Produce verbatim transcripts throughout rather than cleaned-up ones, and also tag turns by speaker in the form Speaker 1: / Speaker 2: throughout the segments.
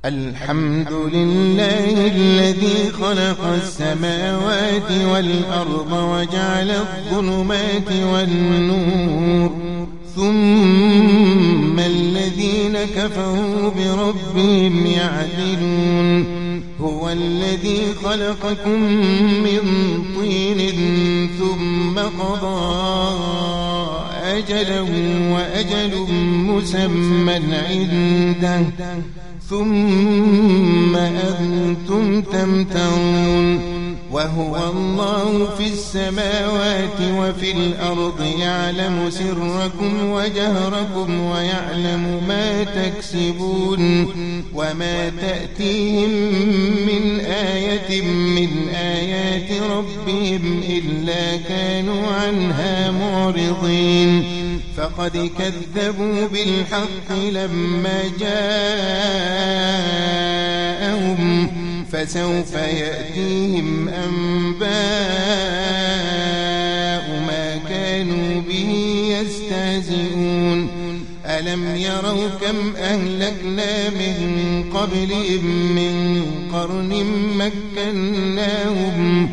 Speaker 1: الحمد لله الذي خلق السماوات والأرض وجعل الظلمات والنور ثم الذين كفروا بربهم يعدلون هو الذي خلقكم من طين ثم قضى أجله وأجل مسمى عنده ثم أنتم تمترون وهو الله في السماوات وفي الأرض يعلم سركم وجهركم ويعلم ما تكسبون وما تأتيهم من آية من آيات ربهم إلا كانوا عنها معرضين فقد كذبوا بالحق لما جاءهم فسوف يأتيهم أنباء ما كانوا به يستهزئون ألم يروا كم أهلكنا من قبلهم من قرن مكناهم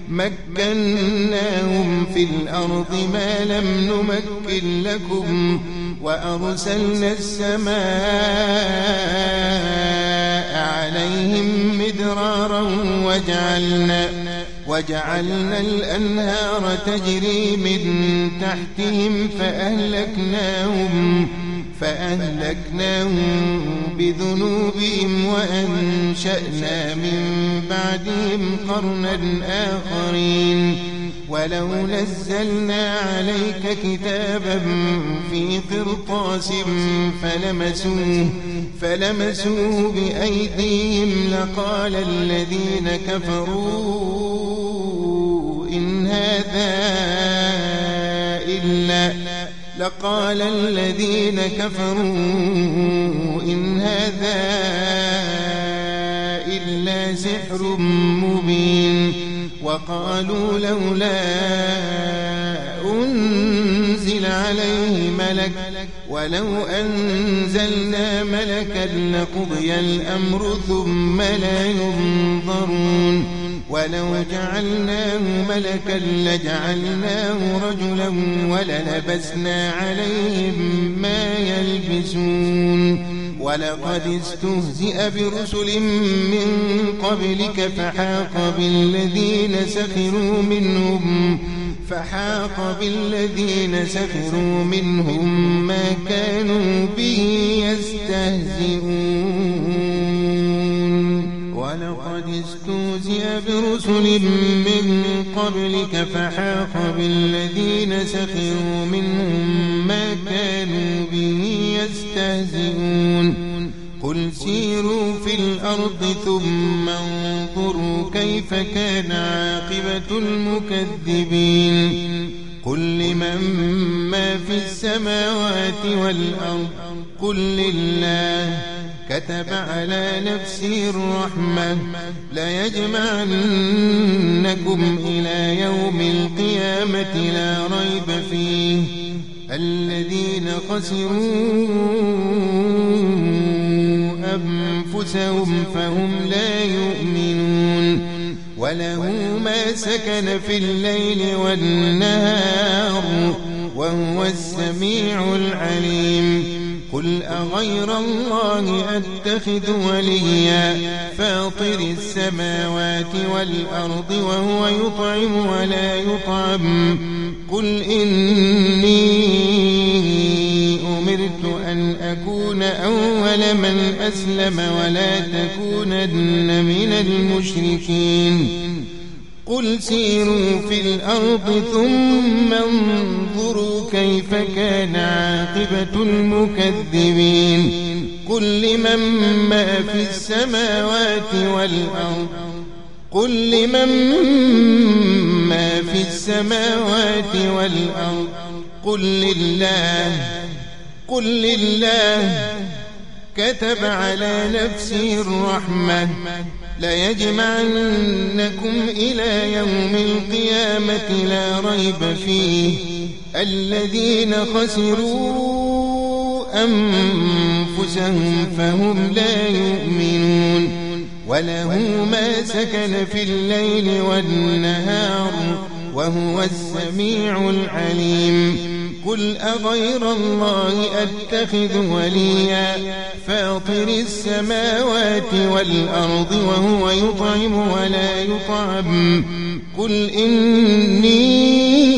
Speaker 1: مكناهم في الأرض ما لم نمكن لكم وأرسلنا السماء عليهم مدرارا وجعلنا وجعلنا الأنهار تجري من تحتهم فأهلكناهم فأهلكناهم بذنوبهم وأنشأنا من بعدهم قرنا آخرين ولو نزلنا عليك كتابا في قرطاس فلمسوه فلمسوه بأيديهم لقال الذين كفروا إن هذا إلا لقال الذين كفروا إن هذا إلا سحر مبين وقالوا لولا أنزل عليه ملك ولو أنزلنا ملكا لقضي الأمر ثم لا ينظرون ولو جعلناه ملكا لجعلناه رجلا وللبسنا عليهم ما يلبسون ولقد استهزئ برسل من قبلك فحاق بالذين سخروا منهم فحاق بالذين سخروا منهم ما كانوا به يستهزئون ولقد استهزئ برسل من قبلك فحاق بالذين سخروا منهم ما كانوا به يستهزئون قل سيروا في الأرض ثم انظروا كيف كان عاقبة المكذبين قل لمن ما في السماوات والأرض قل لله كتب على نفسه الرحمة ليجمعنكم إلى يوم القيامة لا ريب فيه الذين خسروا أنفسهم فهم لا يؤمنون وله ما سكن في الليل والنهار وهو السميع العليم قل أغير الله أتخذ وليا فاطر السماوات والأرض وهو يطعم ولا يطعم قل إني أمرت أن أكون أول من أسلم ولا تكونن من المشركين قل سيروا في الأرض ثم انظروا كيف كان عاقبة المكذبين قل لمن ما في السماوات والأرض قل لمن ما في السماوات والأرض قل لله قل لله كتب على نفسه الرحمة ليجمعنكم إلى يوم القيامة لا ريب فيه الذين خسروا أنفسهم فهم لا يؤمنون وله ما سكن في الليل والنهار وهو السميع العليم قل أغير الله أتخذ وليا فاطر السماوات والأرض وهو يطعم ولا يطعم قل إني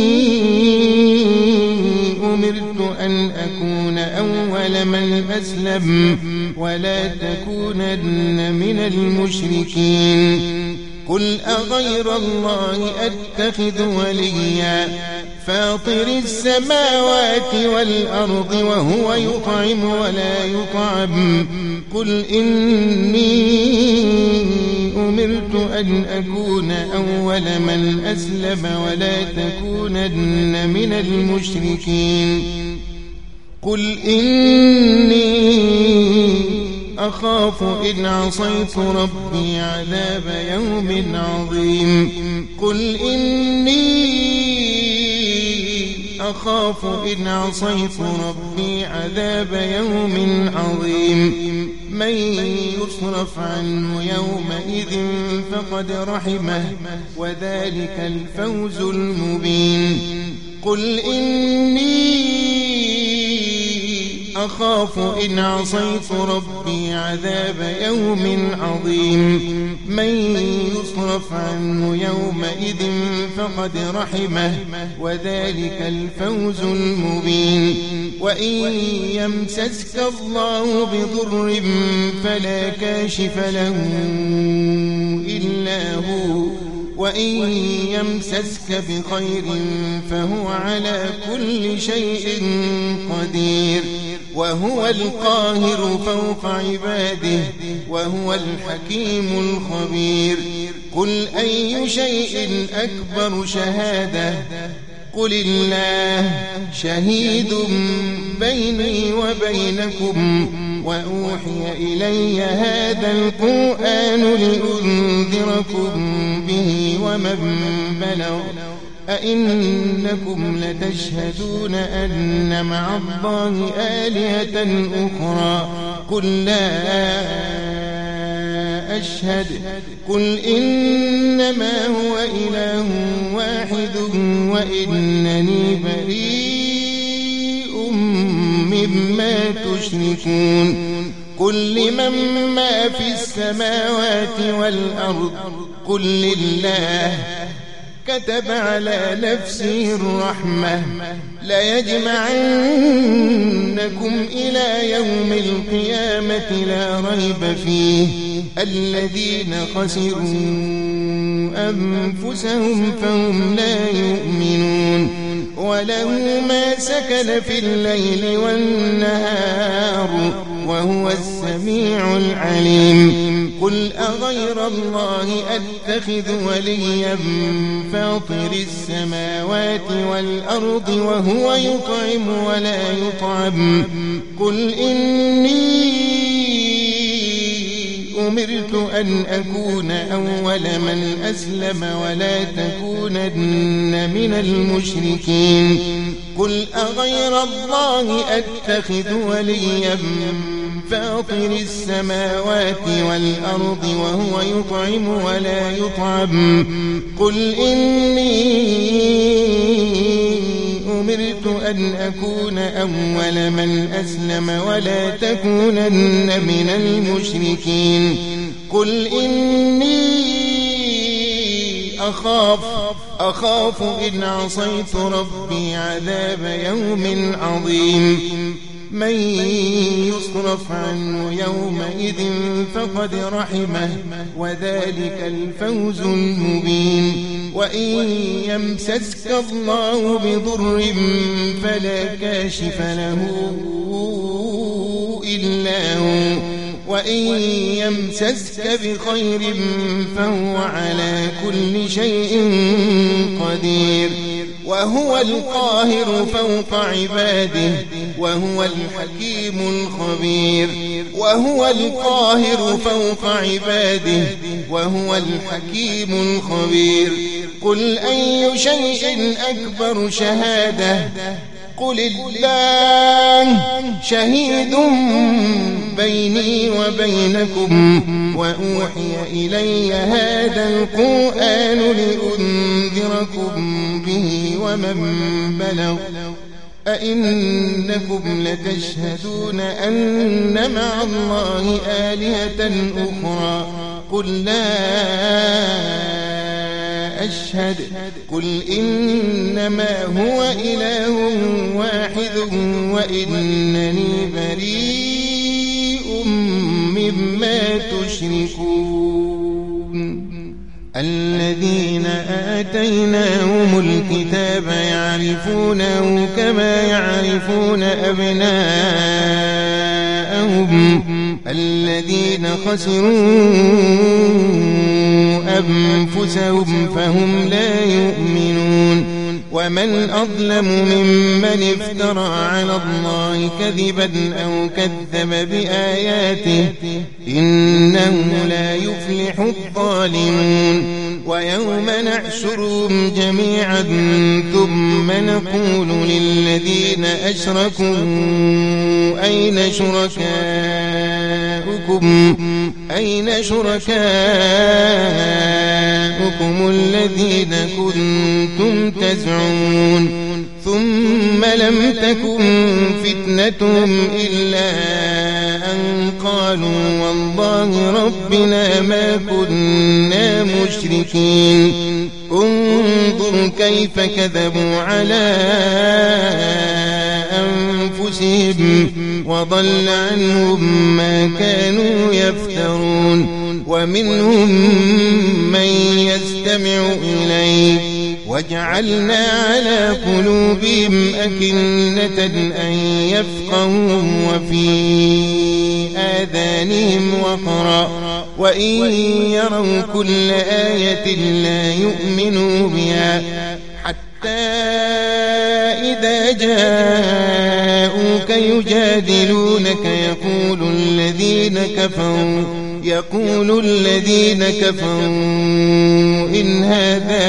Speaker 1: أمرت أن أكون أول من أسلم ولا تكونن من المشركين قل أغير الله أتخذ وليا فاطر السماوات والأرض وهو يطعم ولا يطعم قل إني أمرت أن أكون أول من أسلم ولا تكونن من المشركين قل إني أخاف إن عصيت ربي عذاب يوم عظيم قل إني أخاف إن عصيت ربي عذاب يوم عظيم من يصرف عنه يومئذ فقد رحمه وذلك الفوز المبين قل إني أخاف إن عصيت ربي عذاب يوم عظيم من يصرف عنه يومئذ فقد رحمه وذلك الفوز المبين وإن يمسسك الله بضر فلا كاشف له إلا هو وإن يمسسك بخير فهو على كل شيء قدير وهو القاهر فوق عباده وهو الحكيم الخبير قل أي شيء أكبر شهادة قل الله شهيد بيني وبينكم وأوحي إلي هذا القرآن لأنذركم به ومن بلغ أئنكم لتشهدون أن مع الله آلهة أخرى قل لا أشهد قل إنما هو إله واحد وإنني بريء مما تشركون قل لمن ما في السماوات والأرض قل لله كتب على نفسه الرحمة ليجمعنكم إلى يوم القيامة لا ريب فيه الذين خسروا أنفسهم فهم لا يؤمنون وله ما سكن في الليل والنهار وهو السميع العليم قل أغير الله أتخذ وليا فاطر السماوات والأرض وهو يطعم ولا يطعم قل إني أمرت أن أكون أول من أسلم ولا تكونن من المشركين قل أغير الله أتخذ وليا فاطر السماوات والأرض وهو يطعم ولا يطعم قل إني أمرت أن أكون أول من أسلم ولا تكونن من المشركين قل إني أخاف أخاف إن عصيت ربي عذاب يوم عظيم من يصرف عنه يومئذ فقد رحمه وذلك الفوز المبين وإن يمسسك الله بضر فلا كاشف له إلا هو وإن يمسسك بخير فهو على كل شيء قدير وهو القاهر فوق عباده وهو الحكيم الخبير وهو القاهر فوق عباده وهو الحكيم الخبير قل أي شيء أكبر شهادة قل الله شهيد بيني وبينكم وأوحي إلي هذا القرآن لأنذركم به ومن بلغ أئنكم لتشهدون أن مع الله آلهة أخرى قل لا أشهد قل إنما هو إله واحد وإنني بريء مما تشركون الذين آتيناهم الكتاب يعرفونه كما يعرفون أبناءهم الذين خسروا أنفسهم فهم لا يؤمنون ومن أظلم ممن افترى على الله كذبا أو كذب بآياته إنه لا يفلح الظالمون ويوم نحشرهم جميعا ثم نقول للذين أشركوا أين شركاؤكم أين شركاؤكم الذين كنتم تزعمون ثم لم تكن فتنتهم إلا أن قالوا والله ربنا ما كنا مشركين انظر كيف كذبوا على أنفسهم وضل عنهم ما كانوا يفترون ومنهم من يستمع إليك وجعلنا على قلوبهم أكنة أن يفقهوا وفي آذانهم وقرا وإن يروا كل آية لا يؤمنوا بها حتى إذا جاءوك يجادلونك يقول الذين كفروا يقول الذين كفروا إن هذا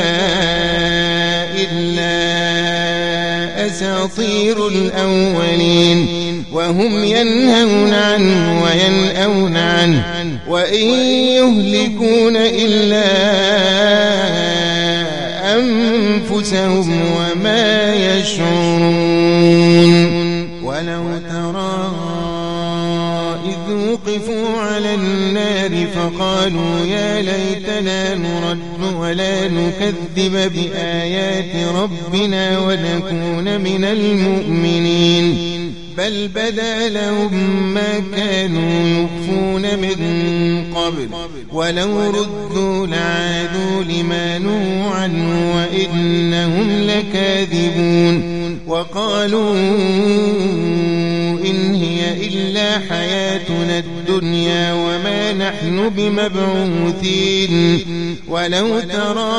Speaker 1: إلا أساطير الأولين وهم ينهون عنه وينأون عنه وإن يهلكون إلا أنفسهم وما يشعرون ولو ترى إذ وقفوا على النار فقالوا يا ليتنا نرد ولا نكذب بآيات ربنا ونكون من المؤمنين بل بدا لهم ما كانوا يخفون من قبل ولو ردوا لعادوا لما نهوا عنه وإنهم لكاذبون وقالوا إن هي إلا حياتنا الدنيا وما نحن بمبعوثين ولو ترى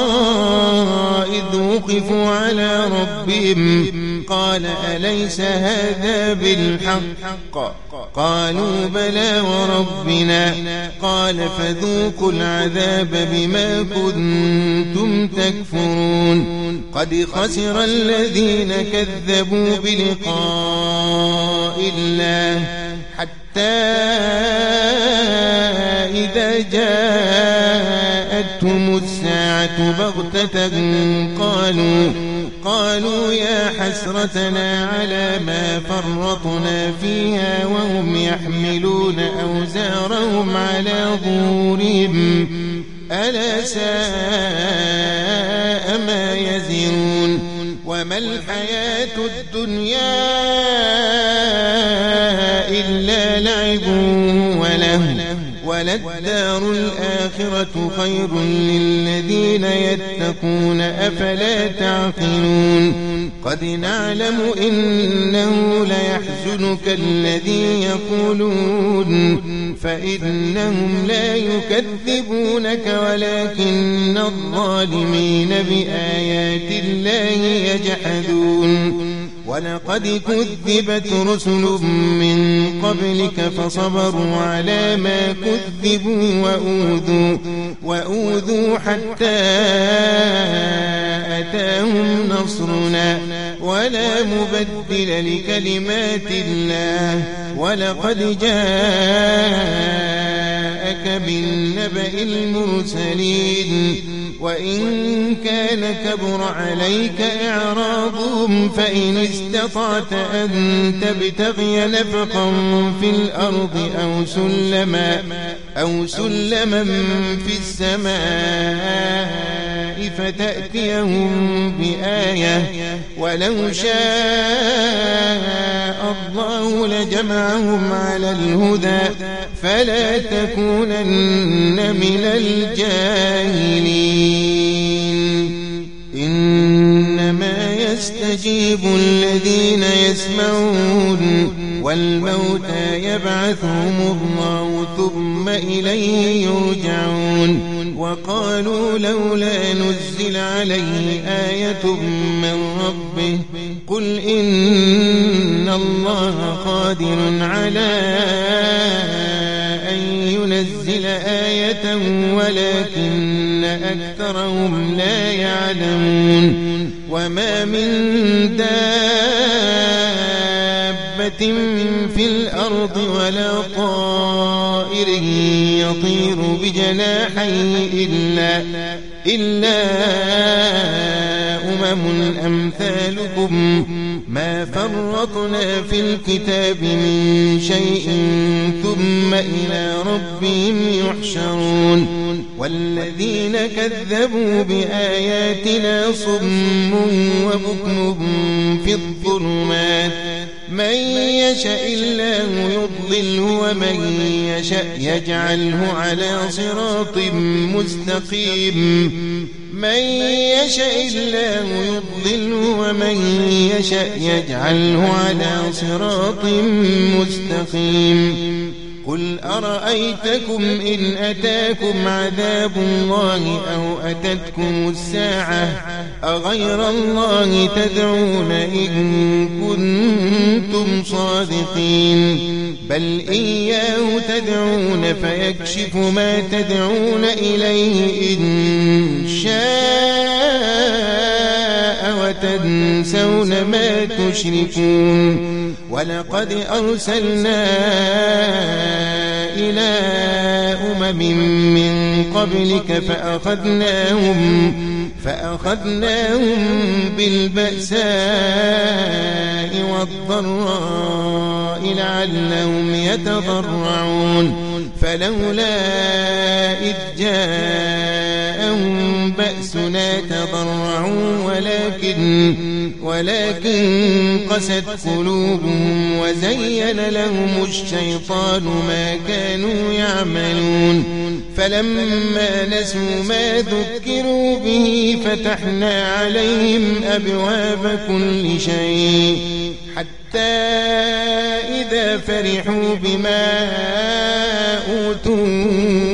Speaker 1: إذ وقفوا على ربهم قال أليس هذا بالحق قالوا بلى وربنا قال فذوقوا العذاب بما كنتم تكفرون قد خسر الذين كذبوا بلقاء الله حتى إذا جاءتهم الساعة بغتة قالوا قالوا يا حسرتنا على ما فرطنا فيها وهم يحملون أوزارهم على ظهورهم ألا ساء ما يزرون وما الحياة الدنيا إلا لعب وله وللدار الآخرة خير للذين يتقون أفلا تعقلون قد نعلم إنه ليحزنك الذي يقولون فإنهم لا يكذبونك ولكن الظالمين بآيات الله يجحدون ولقد كذبت رسل من قبلك فصبروا على ما كذبوا وأوذوا, وأوذوا حتى أتاهم نصرنا ولا مبدل لكلمات الله ولقد جاءك بالنبأ المرسلين وإن كان كبر عليك إعراضهم فإن استطعت أن تبتغي نفقا في الأرض أو سلما أو سلما في السماء فتأتيهم بآية ولو شاء الله لجمعهم على الهدى فلا تكونن من الجاهلين إنما يستجيب الذين يسمعون والموتى يبعثهم الله ثم إليه يرجعون وقالوا لولا نزل عليه آية من ربه قل إن الله قادر على أن ينزل آية ولكن أكثرهم لا يعلمون وما من دابة في الأرض ولا طائر يطير بجناحيه إلا إلا أمم أمثالكم ما فرطنا في الكتاب من شيء ثم إلى ربهم يحشرون والذين كذبوا بآياتنا صم وبكم في الظلمات من يشاء الله يضلله ومن يشاء يجعله على صراط مستقيم من يشاء الله يضلله ومن يشاء يجعله على صراط مستقيم قل أرأيتكم إن أتاكم عذاب الله أو أتتكم الساعة أغير الله تدعون إن كنتم صادقين بل إياه تدعون فيكشف ما تدعون إليه إن شاء وتنسون ما تشركون ولقد أرسلنا إلى أمم من قبلك فأخذناهم فأخذناهم بالبأساء والضراء لعلهم يتضرعون فلولا إذ جاءهم بأسنا تضرعوا ولكن ولكن قست قلوبهم وزين لهم الشيطان ما كانوا يعملون فلما نسوا ما ذكروا به فتحنا عليهم أبواب كل شيء حتى إذا فرحوا بما أوتوا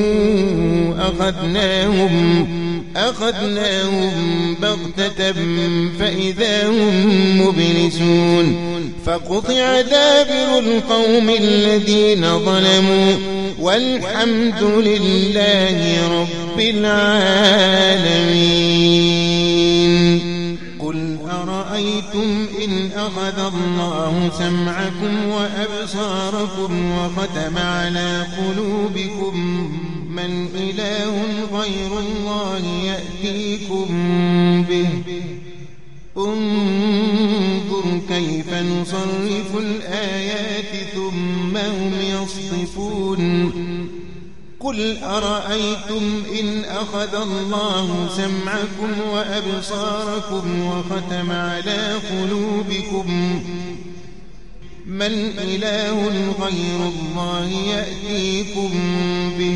Speaker 1: أخذناهم أخذناهم بغتة فإذا هم مبلسون فقطع دابر القوم الذين ظلموا والحمد لله رب العالمين قل أرأيتم إن أخذ الله سمعكم وأبصاركم وختم على قلوبكم من إله غير الله يأتيكم به انظر كيف نصرف الآيات ثم هم يصطفون قل أرأيتم إن أخذ الله سمعكم وأبصاركم وختم على قلوبكم من إله غير الله يأتيكم به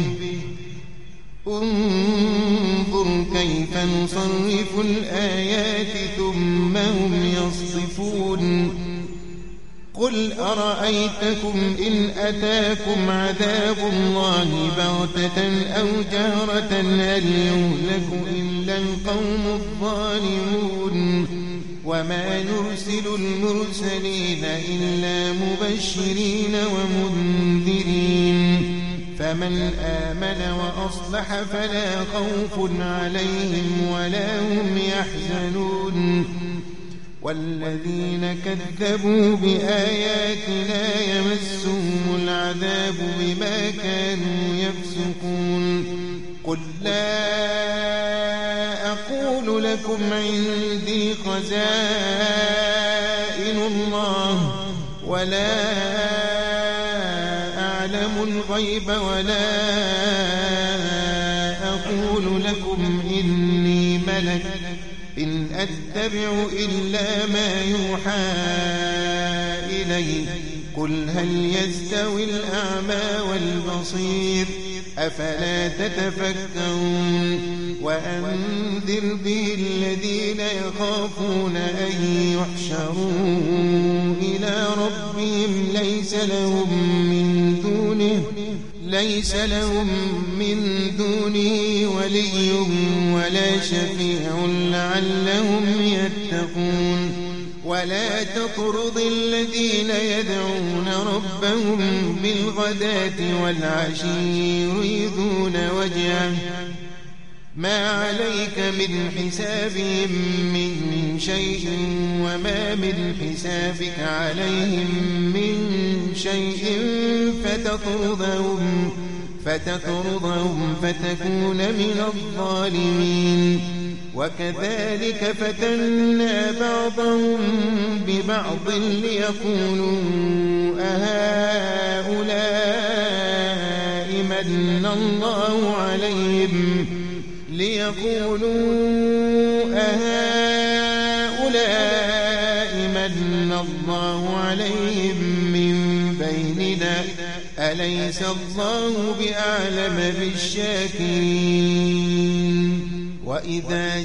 Speaker 1: انظر كيف نصرف الآيات ثم هم يصطفون قل أرأيتكم إن أتاكم عذاب الله بغتة أو جهرة هل يهلك إلا القوم الظالمون وما نرسل المرسلين إلا مبشرين ومنذرين فمن آمن وأصلح فلا خوف عليهم ولا هم يحزنون والذين كذبوا بآياتنا يمسهم العذاب بما كانوا يفسقون قل لا أقول لكم عندي خزائن الله ولا أعلم الغيب ولا أقول لكم إني ملك إن أتبع إلا ما يوحى إلي قل هل يستوي الأعمى والبصير أفلا تتفكرون وأنذر به الذين يخافون أن يحشروا إلى ربهم ليس لهم من دونه ليس لهم من دونه ولي ولا شفيع لعلهم يتقون ولا تطرد الذين يدعون ربهم بالغداة والعشي يريدون وجهه ما عليك من حسابهم من شيء وما من حسابك عليهم من شيء فتطردهم فتطردهم فتكون من الظالمين وكذلك فتنا بعضهم ببعض ليقولوا أهؤلاء من الله عليهم ليقولوا أهؤلاء من الله عليهم من بيننا أليس الله بأعلم بالشاكرين وإذا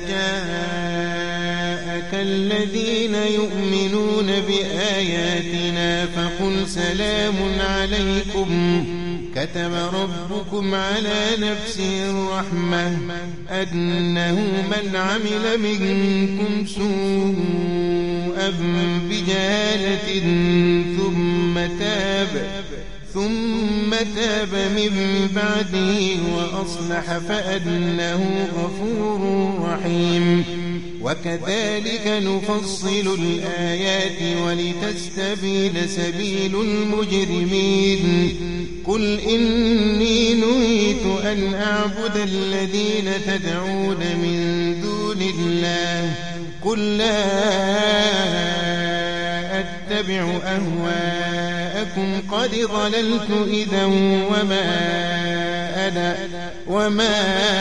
Speaker 1: جاءك الذين يؤمنون بآياتنا فقل سلام عليكم كتب ربكم على نفسه الرحمة أنه من عمل منكم سوءا بجهالة ثم تاب ثم تاب من بعده وأصلح فأنه غفور رحيم وكذلك نفصل الآيات ولتستبين سبيل المجرمين قل إني نهيت أن أعبد الذين تدعون من دون الله قل لا أتبع أهواءكم قد ضللت إذا وما أنا وما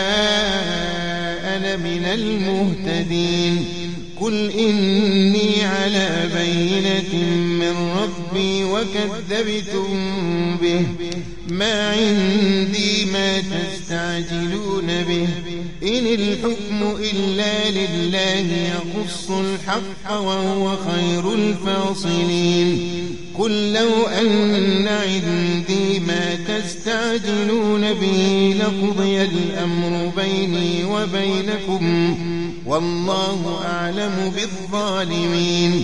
Speaker 1: أنا من المهتدين قل إني على بينة من ربي وكذبتم به ما عندي ما تستعجلون به إن الحكم إلا لله يقص الحق وهو خير الفاصلين قل لو أن عندي ما تستعجلون به لقضي الأمر بيني وبينكم والله أعلم بالظالمين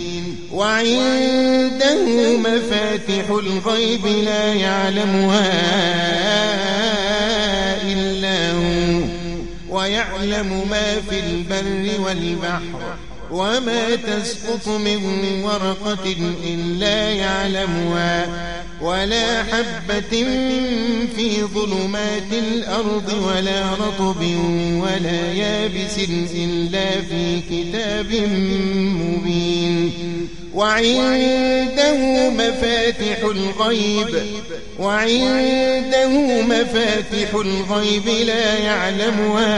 Speaker 1: وعنده مفاتح الغيب لا يعلمها إلا هو ويعلم ما في البر والبحر وما تسقط من ورقة إلا يعلمها ولا حبة في ظلمات الأرض ولا رطب ولا يابس إلا في كتاب مبين وعنده مفاتح الغيب وعنده مفاتح الغيب لا يعلمها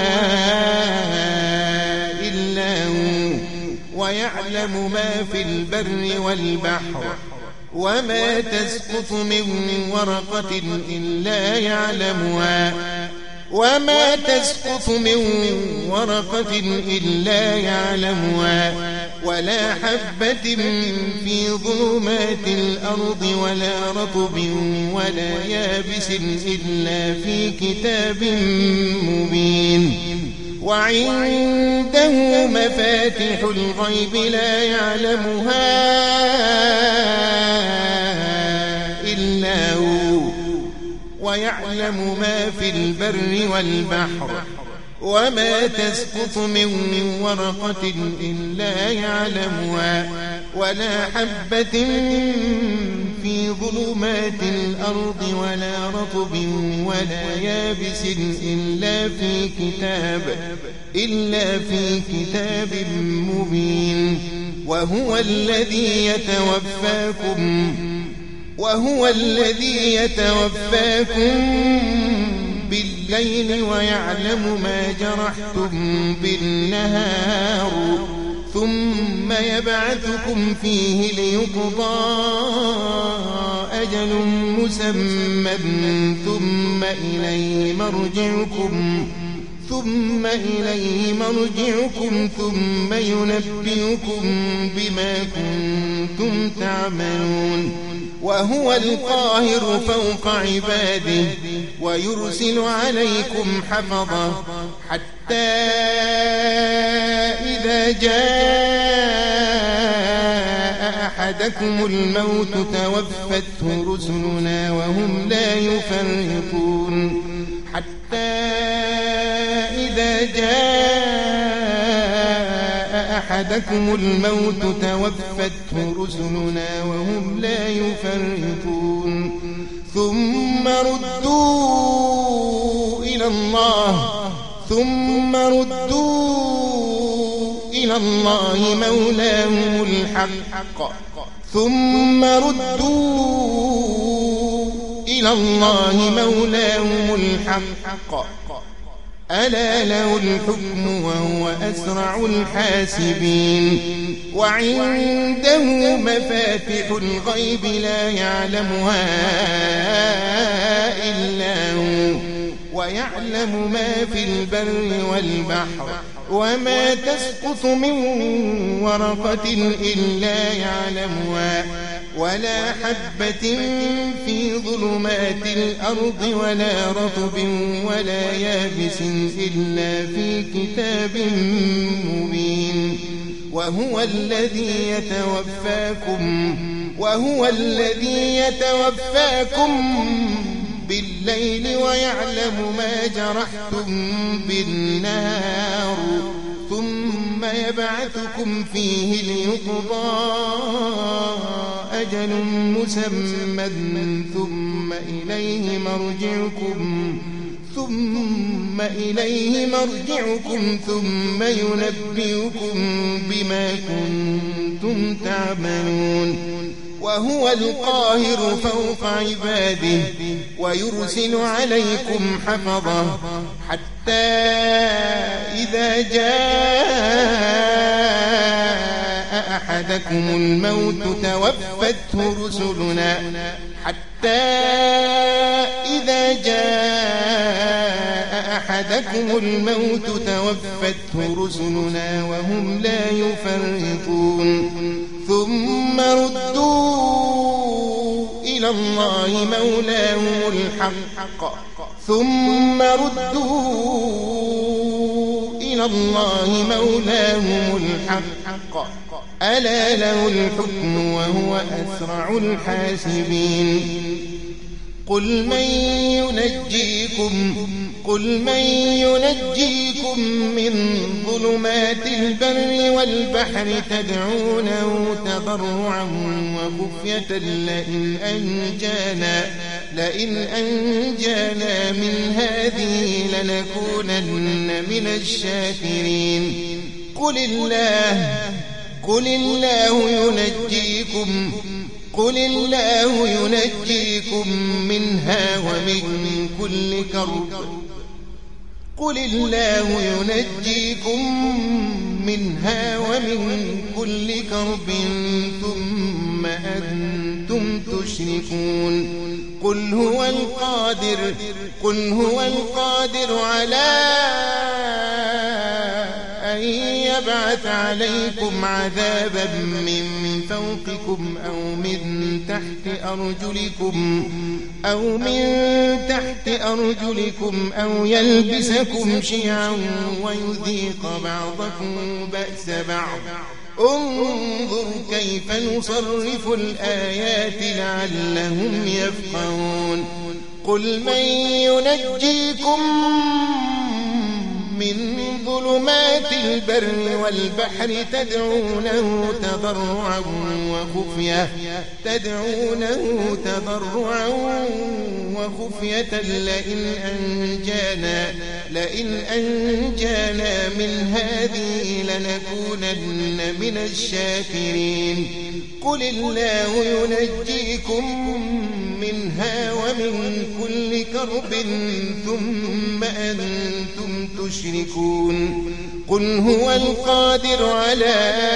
Speaker 1: إلا هو ويعلم ما في البر والبحر وما تسقط من ورقة إلا يعلمها وما تسقط من ورقة إلا يعلمها ولا حبة في ظلمات الأرض ولا رطب ولا يابس إلا في كتاب مبين وعنده مفاتح الغيب لا يعلمها إلا هو ويعلم ما في البر والبحر وما تسقط من ورقة إلا يعلمها ولا حبة في ظلمات الأرض ولا رطب ولا يابس إلا في كتاب إلا في كتاب مبين. وهو الذي يتوفاكم وهو الذي يتوفاكم بالليل ويعلم ما جرحتم بالنهار ثم يبعثكم فيه ليقضى أجل مسمى ثم إليه مرجعكم ثم إليه مرجعكم ثم ينبئكم بما كنتم تعملون. وهو القاهر فوق عباده ويرسل عليكم حفظة حتى إذا جاء أحدكم الموت توفته رسلنا وهم لا يفرطون حتى إذا جاء أحدكم الموت توفته رسلنا وهم لا يفرطون ثم ردوا إلى الله ثم ردوا إلى الله مولاهم الحق ثم ردوا إلى الله مولاهم الحق ألا له الحكم وهو أسرع الحاسبين. وعنده مفاتح الغيب لا يعلمها إلا هو ويعلم ما في البر والبحر وما تسقط من ورقة إلا يعلمها ولا حبة في ظلمات الأرض ولا رطب ولا يابس إلا في كتاب مبين. وهو الذي يتوفاكم وهو الذي يتوفاكم بالليل ويعلم ما جرحتم بالنهار ثم يبعثكم فيه ليقضى أجل مسمى ثم إليه مرجعكم ثم إليه مرجعكم ثم ينبئكم بما كنتم تعملون. وهو القاهر فوق عباده ويرسل عليكم حفظة حتى إذا جاء أحدكم الموت توفته رسلنا حتى إذا جاء أحدكم الموت توفته رسلنا وهم لا يفرطون ثم ردوا إلى الله مولاهم الحق ثم ردوا إلى الله مولاهم الحق ألا له الحكم وهو أسرع الحاسبين. قل من ينجيكم قل من ينجيكم من ظلمات البر والبحر تدعونه تضرعا وخفية لئن أنجانا لئن أنجانا من هذه لنكونن من الشاكرين. قل الله قل الله ينجيكم قل الله ينجيكم منها ومن كل كرب قل الله ينجيكم منها ومن كل كرب ثم أنتم تشركون. قل هو القادر قل هو القادر على أن يبعث عليكم عذابا من فوقكم أو من تحت أرجلكم أو من تحت أرجلكم أو يلبسكم شيعا ويذيق بعضكم بأس بعض. انظر كيف نصرف الآيات لعلهم يفقهون. قل من ينجيكم من البر والبحر تدعونه تضرعا وخفية تدعونه تضرعا وخفية لئن أنجانا لئن أنجانا من هذه لنكونن من الشاكرين قل الله ينجيكم منها ومن كل كرب ثم أنتم تشركون قل هو القادر على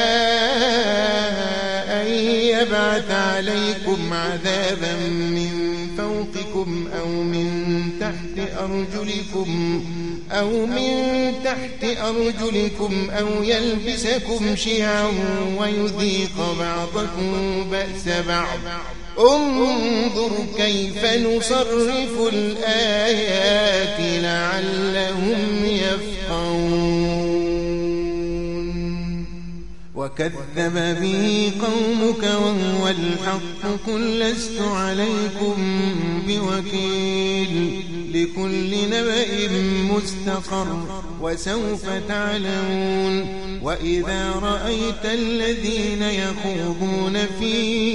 Speaker 1: أن يبعث عليكم عذابا من فوقكم أو من تحت أرجلكم أو من تحت أرجلكم أو يلبسكم شيعا ويذيق بعضكم بأس بعض انظر كيف نصرف الآيات لعلهم يفقهون وكذب به قومك وهو الحق قل لست عليكم بوكيل لكل نبأ مستقر وسوف تعلمون وإذا رأيت الذين يخوضون في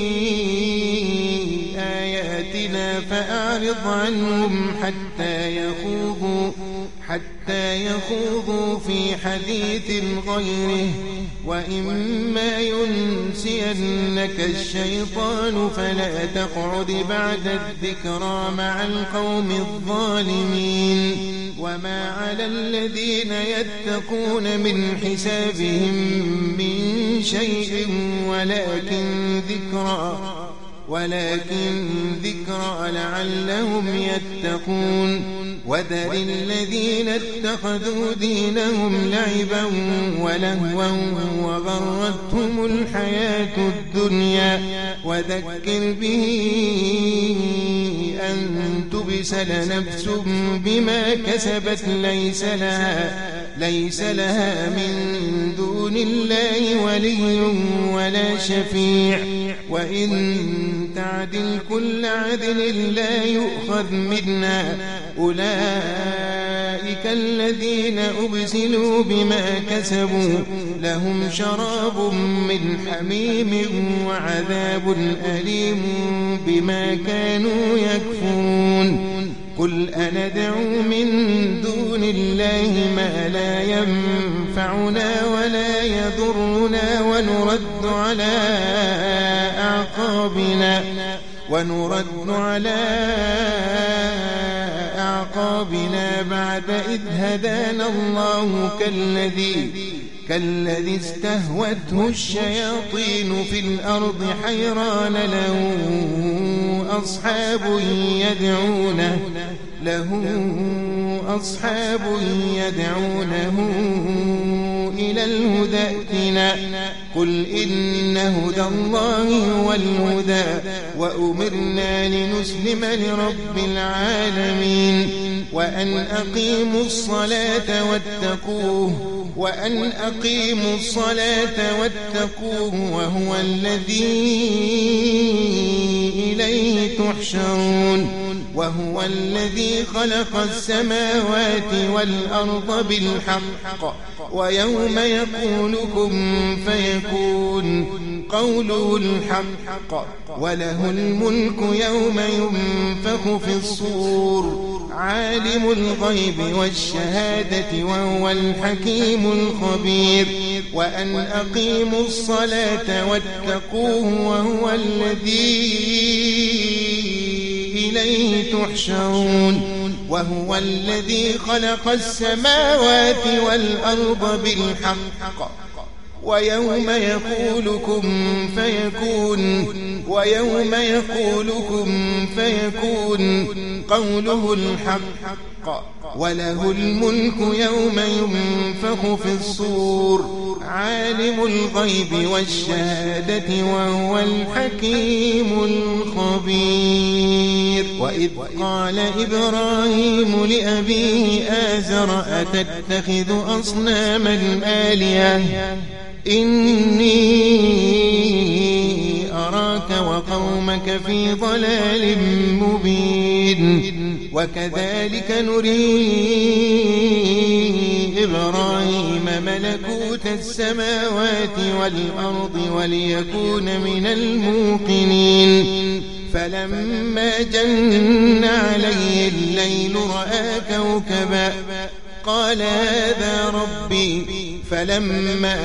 Speaker 1: آياتنا فأعرض عنهم حتى يخوضوا حتى يخوضوا في حديث غيره وإما ينسينك الشيطان فلا تقعد بعد الذكرى مع القوم الظالمين وما على الذين يتقون من حسابهم من شيء ولكن ذكرى ولكن ذكرى لعلهم يتقون وذر الذين اتخذوا دينهم لعبا ولهوا وغرتهم الحياة الدنيا وذكر به أن تبسل نفس بما كسبت ليس لها ليس لها من دون الله ولي ولا شفيع وإن تعدل كل عدل لا يؤخذ منا أولئك الذين أبسلوا بما كسبوا لهم شراب من حميم وعذاب أليم بما كانوا يكفرون قل أندعو من دون الله ما لا ينفعنا ولا يضرنا ونرد على أعقابنا ونرد على أعقابنا بعد إذ هدانا الله كالذي كالذي استهوته الشياطين في الأرض حيران له أصحاب يدعونه له أصحاب يدعونه إلى الهدى ائتنا قل إن هدى الله هو الهدى وأمرنا لنسلم لرب العالمين وأن أقيموا الصلاة واتقوه وأن أقيموا الصلاة واتقوه وهو الذي إليه تحشرون وهو الذي خلق السماوات والأرض بالحق ويوم يقول كن فيكون قوله الحق وله الملك يوم ينفخ في الصور عالم الغيب والشهادة وهو الحكيم الخبير وأن أقيموا الصلاة واتقوه وهو الذي إليه تحشرون وهو الذي خلق السماوات والأرض بالحق ويوم يقول كن فيكون ويوم يقول كن فيكون قوله الحق وله الملك يوم ينفخ في الصور عالم الغيب والشهادة وهو الحكيم الخبير وإذ قال إبراهيم لأبيه آزر أتتخذ أصناما آلهة إني أراك وقومك في ضلال مبين وكذلك نري إبراهيم ملكوت السماوات والأرض وليكون من الموقنين فلما جن عليه الليل رأى كوكبا قال هذا ربي فلما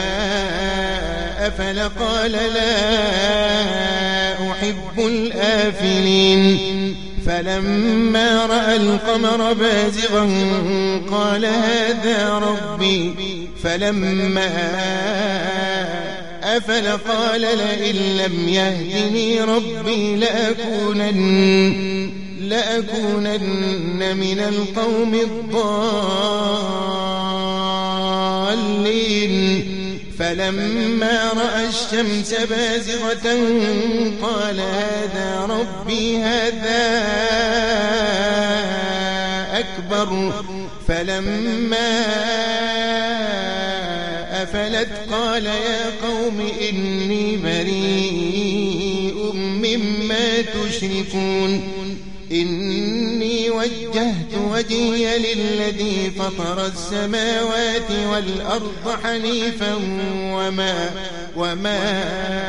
Speaker 1: أفل قال لا أحب الآفلين فلما رأى القمر بازغا قال هذا ربي فلما أفل قال لئن لم يهدني ربي لأكونن, لأكونن من القوم الضالين فلما رأى الشمس بازغة قال هذا ربي هذا أكبر فلما أفلت قال يا قوم إني بريء مما تشركون إني وجهت وجهي للذي فطر السماوات والأرض حنيفا وما, وما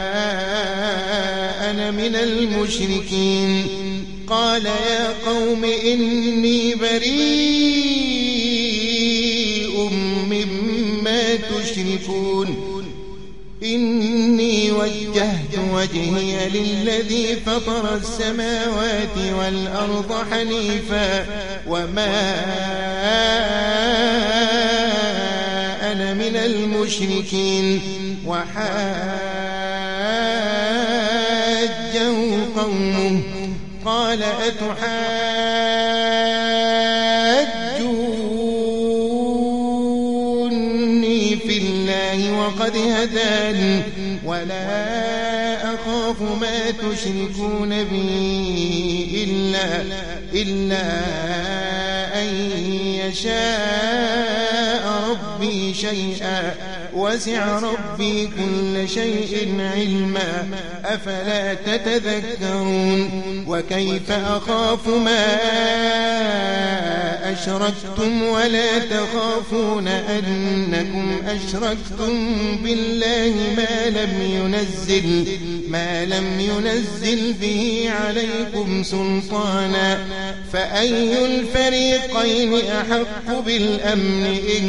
Speaker 1: أنا من المشركين قال يا قوم إني بريء مما تشركون إني وجهت وجهي للذي فطر السماوات والأرض حنيفا وما أنا من المشركين وحاجه قومه قال أتحاجوني في الله وقد هدان ولا أخاف ما تشركون به إلا, إلا أن يشاء ربي شيئا وسع ربي كل شيء علما أفلا تتذكرون وكيف أخاف ما أشركتم ولا تخافون أنكم أشركتم بالله ما لم ينزل ما لم ينزل به عليكم سلطانا فأي الفريقين أحق بالأمن إن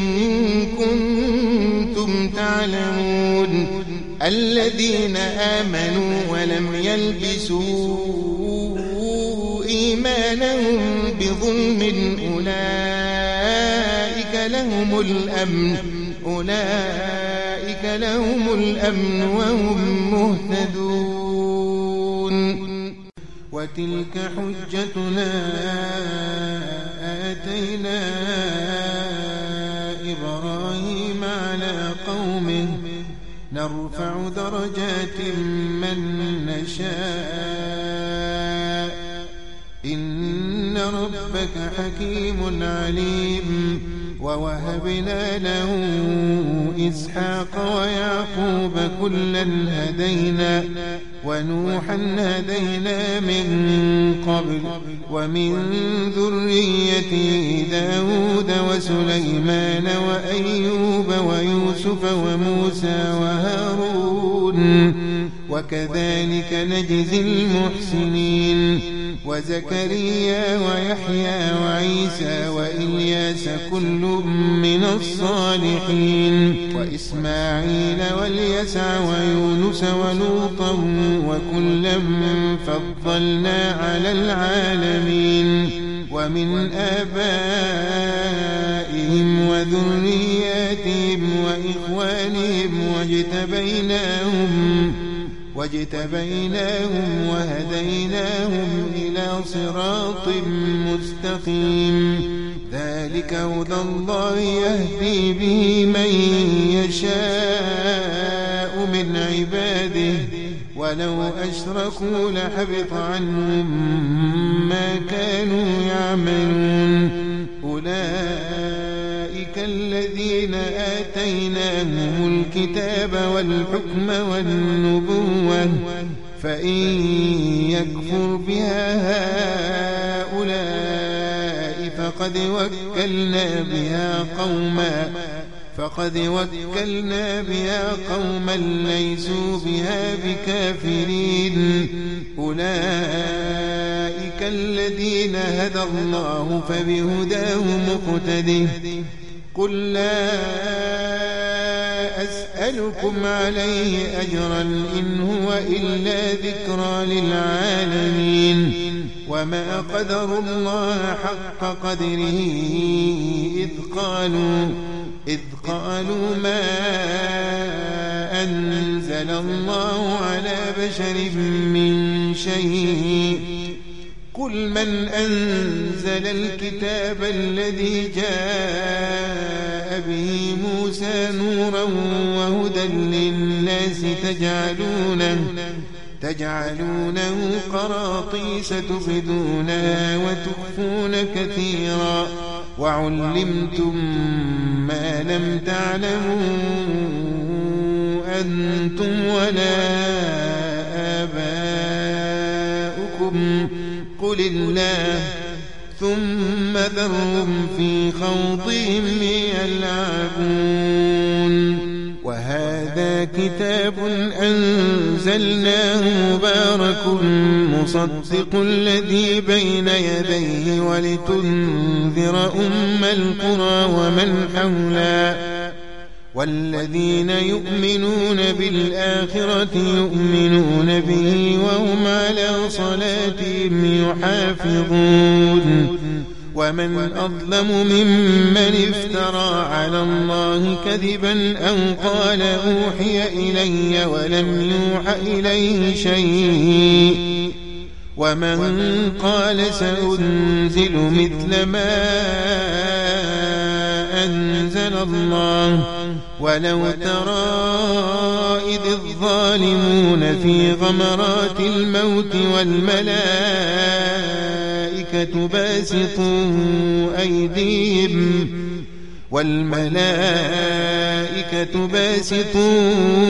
Speaker 1: كنتم تعلمون الذين آمنوا ولم يلبسوا إيمانهم بظلم أولئك لهم الأمن أولئك لهم الأمن وهم مهتدون وتلك حجتنا آتينا إبراهيم على قومه نرفع درجات من نشاء إن ربك حكيم عليم ووهبنا له إسحاق ويعقوب كلا هدينا ونوحا هدينا من قبل ومن ذريته داود وسليمان وأيوب ويوسف وموسى وهارون وكذلك نجزي المحسنين وزكريا ويحيى وعيسى وإلياس كل من الصالحين وإسماعيل واليسع ويونس ولوطا وكلا فضلنا على العالمين ومن آبائهم وذرياتهم وإخوانهم واجتبيناهم واجتبيناهم وهديناهم إلى صراط مستقيم ذلك هدى الله يهدي به من يشاء من عباده ولو أشركوا لحبط عنهم ما كانوا يعملون أولئك الذين آتيناهم الكتاب والحكم والنبوة فإن يكفر بها هؤلاء فقد وكلنا بها قوما فقد وكلنا بها قوما ليسوا بها بكافرين أولئك الذين هدى الله فبهداه مقتده قل لا أسألكم عليه أجرا إن هو إلا ذكرى للعالمين وما قدروا الله حق قدره إذ قالوا إذ قالوا ما أنزل الله على بشر من شيء قل من أنزل الكتاب الذي جاء به موسى نورا وهدى للناس تجعلونه تجعلونه قراطيس تبدونها وتخفون كثيرا وعلمتم ما لم تعلموا أنتم ولا آباؤكم قل الله ثم ذرهم في خوضهم يلعبون وهذا كتاب أنزلناه مبارك مصدق الذي بين يديه ولتنذر أم القرى ومن حولها والذين يؤمنون بالآخرة يؤمنون به وهم على صلاتهم يحافظون ومن أظلم ممن افترى على الله كذبا أو قال أوحي إلي ولم يوح إليه شيء ومن قال سأنزل مثل ما أنزل الله ولو ترى إذ الظالمون في غمرات الموت والملائكة باسطوا أيديهم والملائكة باسطوا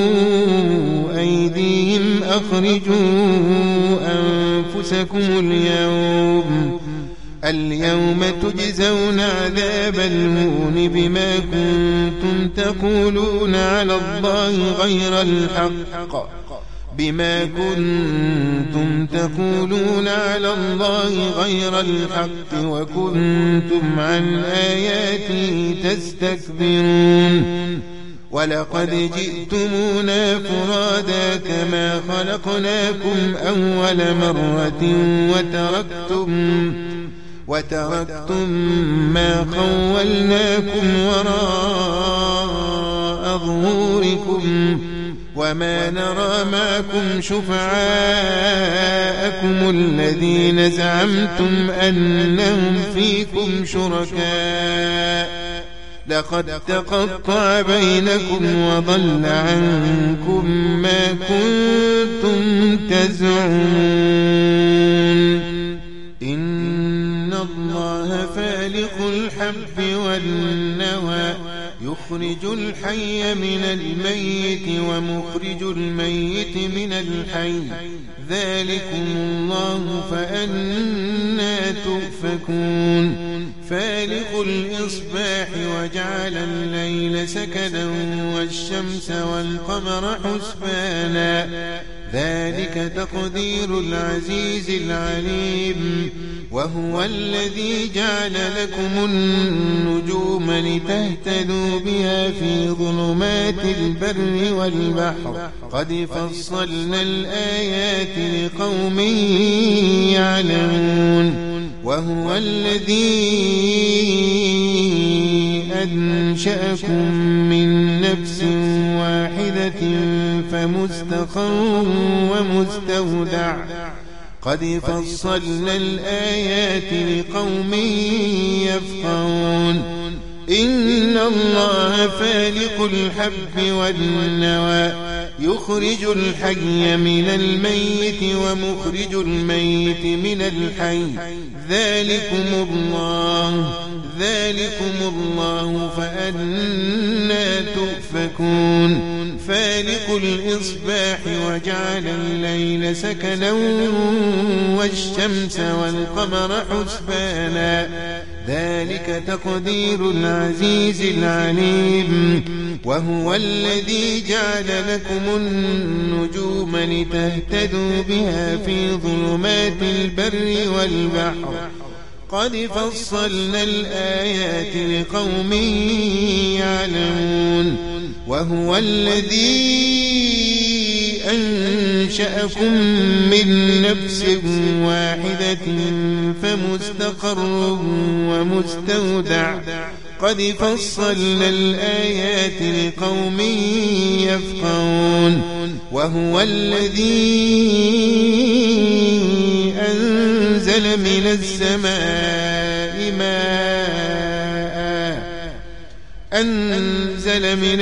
Speaker 1: أيديهم أخرجوا أنفسكم اليوم اليوم تجزون عذاب الهون بما كنتم تقولون على الله غير الحق بما كنتم تقولون على الله غير الحق وكنتم عن آياته تستكبرون ولقد جئتمونا فرادا كما خلقناكم أول مرة وتركتم وتركتم ما خولناكم وراء ظهوركم وما نرى معكم شفعاءكم الذين زعمتم أنهم فيكم شركاء لقد تقطع بينكم وضل عنكم ما كنتم تزعمون إن الله فالق الحب والنوى يخرج الحي من الميت ومخرج الميت من الحي ذلكم الله فأنى تؤفكون فالق الإصباح وجعل الليل سكنا والشمس والقمر حسبانا ذلك تقدير العزيز العليم وهو الذي جعل لكم النجوم لتهتدوا بها في ظلمات البر والبحر قد فصلنا الآيات لقوم يعلمون وهو الذي أنشأكم من نفس واحدة فمستقر ومستودع قد فصلنا الآيات لقوم يفقهون إن الله فالق الحب والنوى يخرج الحي من الميت ومخرج الميت من الحي ذلكم الله ذلكم الله فأنى تؤفكون فالق الإصباح وجعل الليل سكنا والشمس والقمر حسبانا ذلك تقدير العزيز العليم وهو الذي جعل لكم النجوم لتهتدوا بها في ظلمات البر والبحر قد فصلنا الآيات لقوم يعلمون وهو الذي أنشأكم من نفس واحدة فمستقر ومستودع قد فصلنا الآيات لقوم يفقهون وهو الذي أنزل من السماء ماء أنزل من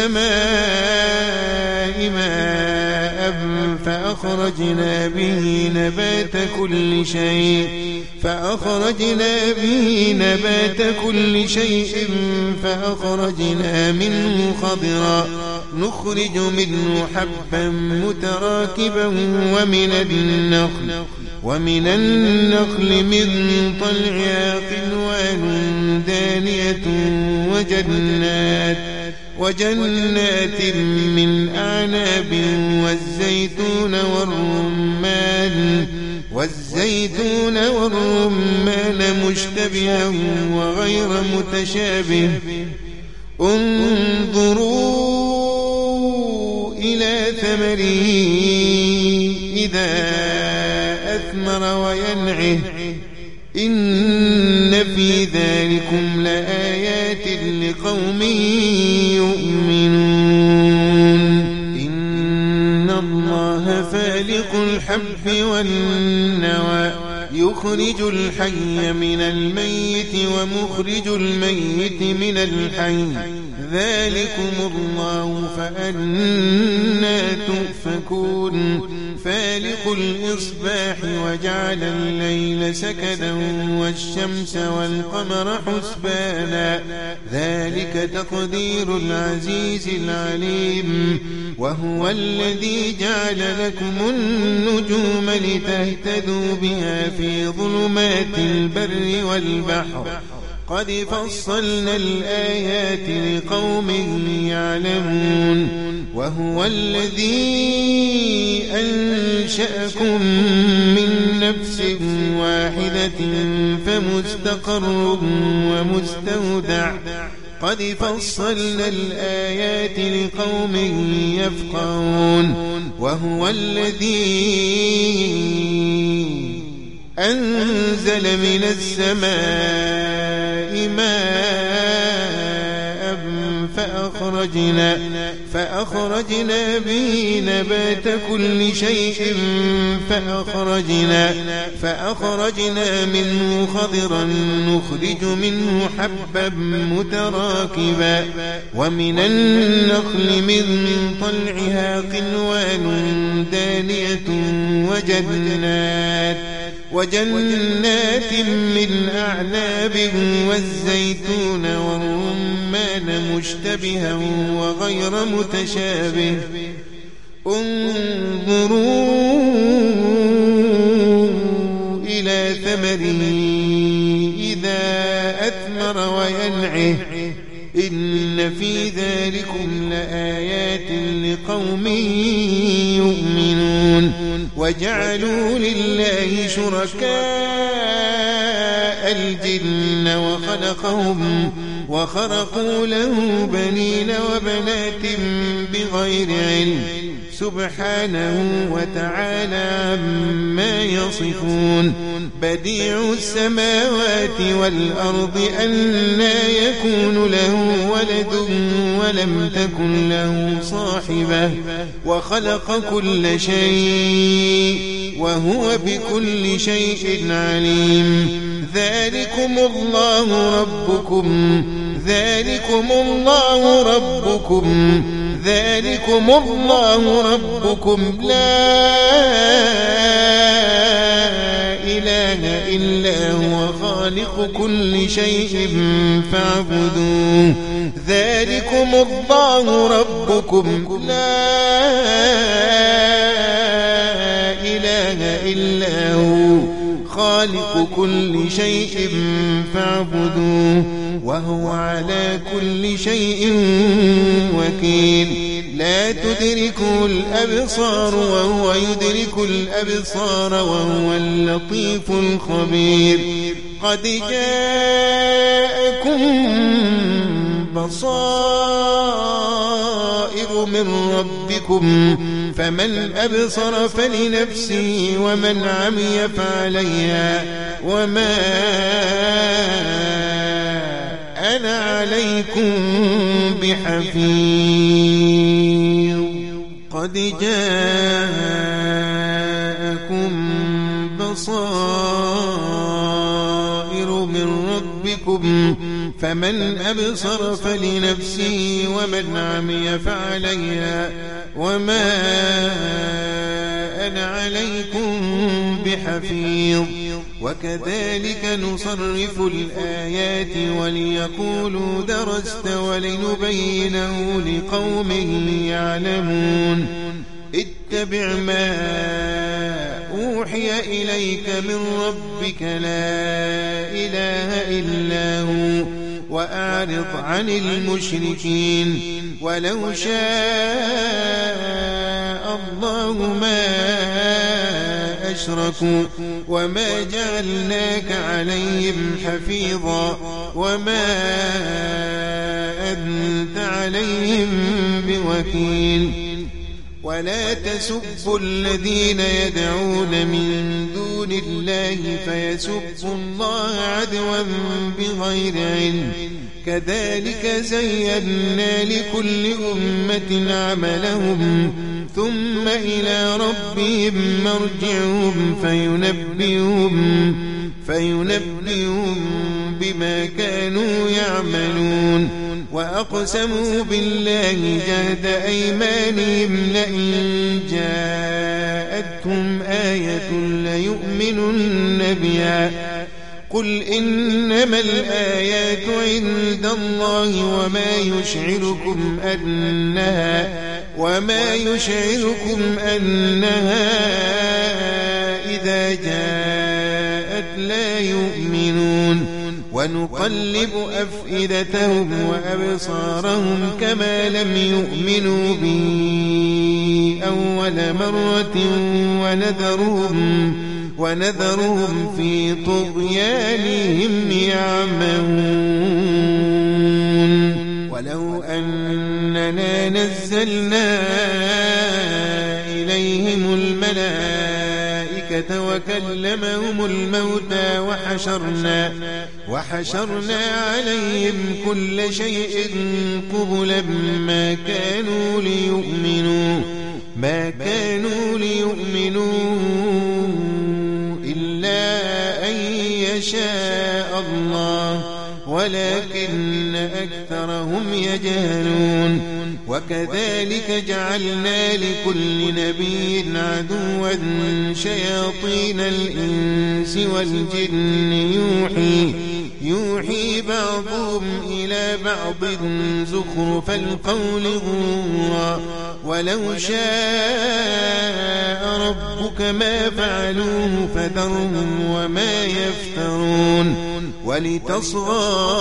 Speaker 1: السماء ماء فأخرجنا به نبات كل شيء فأخرجنا به نبات كل شيء فأخرجنا منه خضرا نخرج منه حبا متراكبا ومن النخل ومن النخل من طلعها قنوان دانية وجنات وجنات من أعناب والزيتون والرمان والزيتون والرمان مشتبها وغير متشابه انظروا إلى ثمره إذا أثمر وينعه إن في ذلكم لآيات لقوم يؤمنون إن الله فالق الحب والنوى يخرج الحي من الميت ومخرج الميت من الحي ذلكم الله فأنى تؤفكون فالق الإصباح وجعل الليل سكنا والشمس والقمر حسبانا ذلك تقدير العزيز العليم وهو الذي جعل لكم النجوم لتهتدوا بها في ظلمات البر والبحر قد فصلنا الآيات لقوم يعلمون وهو الذي أنشأكم من نفس واحدة فمستقر ومستودع قد فصلنا الآيات لقوم يفقهون وهو الذي أنزل من السماء ماء فأخرجنا, فأخرجنا به نبات كل شيء فأخرجنا, فأخرجنا منه خضرا نخرج منه حبا متراكبا ومن النخل من طلعها قنوان دانية وجنات وجنات من أعناب والزيتون والرمان مشتبها وغير متشابه انظروا إلى ثمره إذا أثمر وينعه إن في ذلكم لآيات لقوم يؤمنون وجعلوا لله شركاء الجن وخلقهم وخرقوا له بنين وبنات بغير علم سبحانه وتعالى عما يصفون بديع السماوات والأرض أنى يكون له ولد ولم تكن له صاحبة وخلق كل شيء وهو بكل شيء عليم ذلكم الله ربكم ذلكم الله ربكم ذلكم الله ربكم لا إله إلا هو خالق كل شيء فاعبدوه ذلكم الله ربكم لا إله إلا هو خالق كل شيء فاعبدوه وهو على كل شيء وكيل لا تدركه الأبصار وهو يدرك الأبصار وهو اللطيف الخبير قد جاءكم بصائر من ربكم فمن أبصر فلنفسه ومن عمي فعليها وما أنا عليكم بحفيظ قد جاءكم بصائر من ربكم فمن أبصر فلنفسه ومن عمي فعليها وما أنا عليكم بحفيظ وكذلك نصرف الآيات وليقولوا درست ولنبينه لقوم يعلمون اتبع ما أوحي إليك من ربك لا إله إلا هو وأعرض عن المشركين ولو شاء الله ما أشركوا وما جعلناك عليهم حفيظا وما أنت عليهم بوكيل ولا تسبوا الذين يدعون من دون الله فيسبوا الله عدوا بغير علم كذلك زينا لكل أمة عملهم ثم إلى ربهم مرجعهم فينبئهم فينبئهم بما كانوا يعملون وأقسموا بالله جهد أيمانهم لئن جاءتهم آية ليؤمنن بها قل إنما الآيات عند الله وما يشعركم أنها وما يشعركم أنها إذا جاءت لا يؤمنون ونقلب أفئدتهم وأبصارهم كما لم يؤمنوا به أول مرة ونذرهم ونذرهم في طغيانهم يعمهون ولو أننا نزلنا إليهم الملائكة وكلمهم الموتى وحشرنا وحشرنا عليهم كل شيء قبلا ما كانوا ليؤمنوا ما كانوا ليؤمنوا إلا أن يشاء الله ولكن أكثرهم يجهلون وكذلك جعلنا لكل نبي عدوا شياطين الإنس والجن يوحي يوحي بعضهم إلى بعض زخرف القول غرورا ولو شاء ربك ما فعلوه فذرهم وما يفترون ولتصغى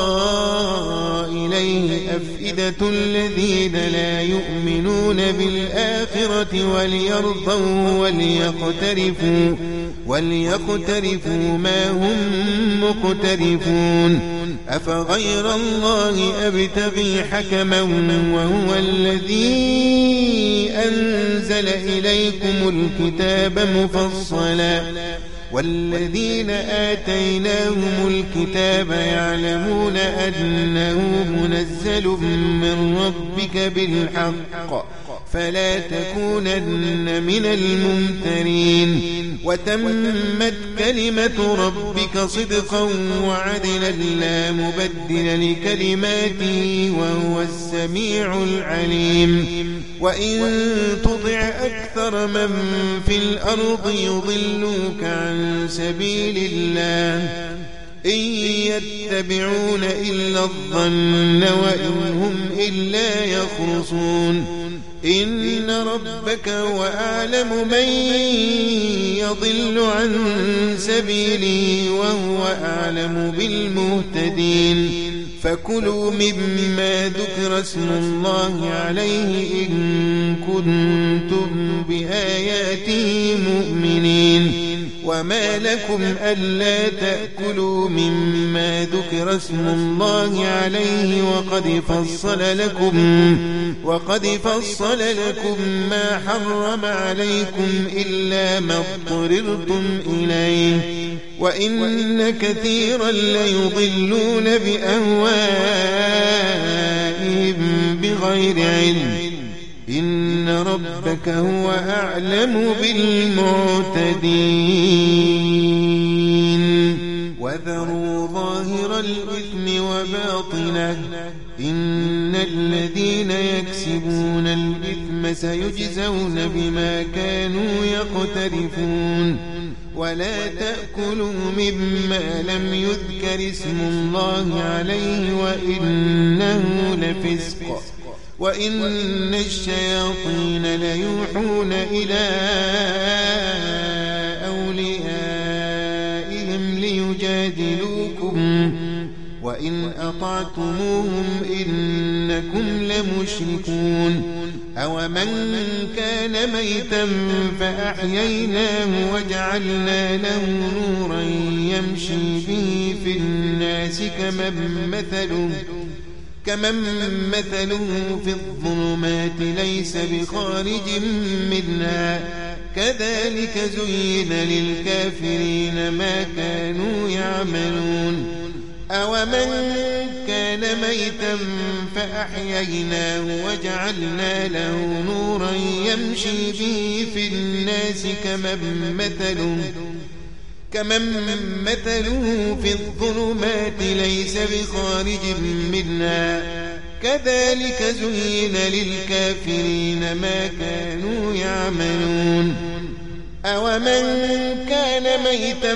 Speaker 1: إليه أفئدة الذين لا يؤمنون بالآخرة وليرضوا وليقترفوا وليقترفوا ما هم مقترفون أفغير الله أبتغي حكما وهو الذي أنزل إليكم الكتاب مفصلا والذين آتيناهم الكتاب يعلمون أنه منزل من ربك بالحق فلا تكونن من الممترين وتمت كلمة ربك صدقا وعدلا لا مبدل لكلماته وهو السميع العليم وإن تطع أكثر من في الأرض يضلوك عن سبيل الله إن يتبعون إلا الظن وإن هم إلا يخرصون إن ربك هو أعلم من يضل عن سبيله وهو أعلم بالمهتدين فكلوا مما ذكر اسم الله عليه إن كنتم بآياته مؤمنين وما لكم ألا تأكلوا مما ذكر اسم الله عليه وقد فصل لكم وقد فصل لكم ما حرم عليكم إلا ما اضطررتم إليه وإن كثيرا ليضلون بأهوائهم بغير علم إن ربك هو أعلم بالمعتدين وذروا ظاهر الإثم وباطنه إن الذين يكسبون الإثم سيجزون بما كانوا يقترفون ولا تأكلوا مما لم يذكر اسم الله عليه وإنه لفسق وإن الشياطين ليوحون إلى أوليائهم ليجادلوكم وإن أطعتموهم إنكم لمشركون أومن كان ميتا فأحييناه وجعلنا له نورا يمشي به في الناس كمن مثله كمن مثله في الظلمات ليس بخارج منها كذلك زين للكافرين ما كانوا يعملون أومن كان ميتا فأحييناه وجعلنا له نورا يمشي به في الناس كمن مثله كمن مثله في الظلمات ليس بخارج منها كذلك زين للكافرين ما كانوا يعملون أومن كان ميتا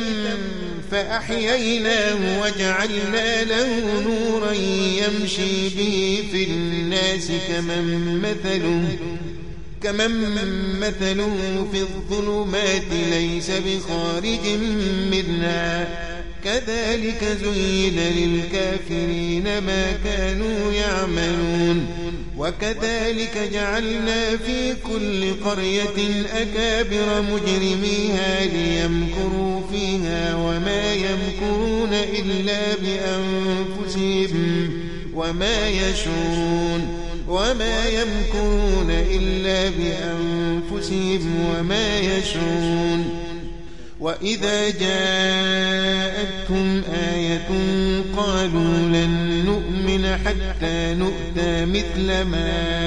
Speaker 1: فأحييناه وجعلنا له نورا يمشي به في الناس كمن مثله كمن مثله في الظلمات ليس بخارج منها كذلك زين للكافرين ما كانوا يعملون وكذلك جعلنا في كل قرية أكابر مجرميها ليمكروا فيها وما يمكرون إلا بأنفسهم وما يشعرون وما يمكرون إلا بأنفسهم وما يشعرون وإذا جاءتهم آية قالوا لن نؤمن حتى نؤتى مثل ما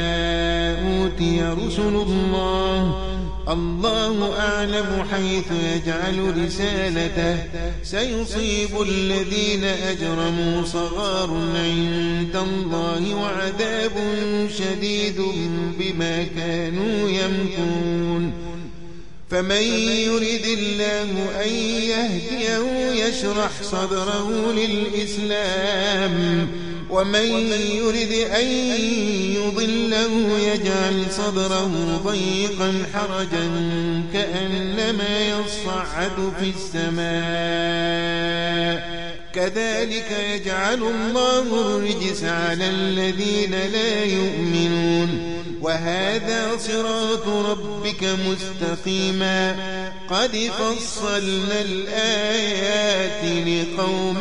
Speaker 1: أوتي رسل الله الله أعلم حيث يجعل رسالته سيصيب الذين أجرموا صغار عند الله وعذاب شديد بما كانوا يمكرون فمن يرد الله أن يهديه يشرح صدره للإسلام ومن يرد أن يضله يجعل صدره ضيقا حرجا كأنما يصعد في السماء كذلك يجعل الله الرجس على الذين لا يؤمنون وهذا صراط ربك مستقيما قد فصلنا الآيات لقوم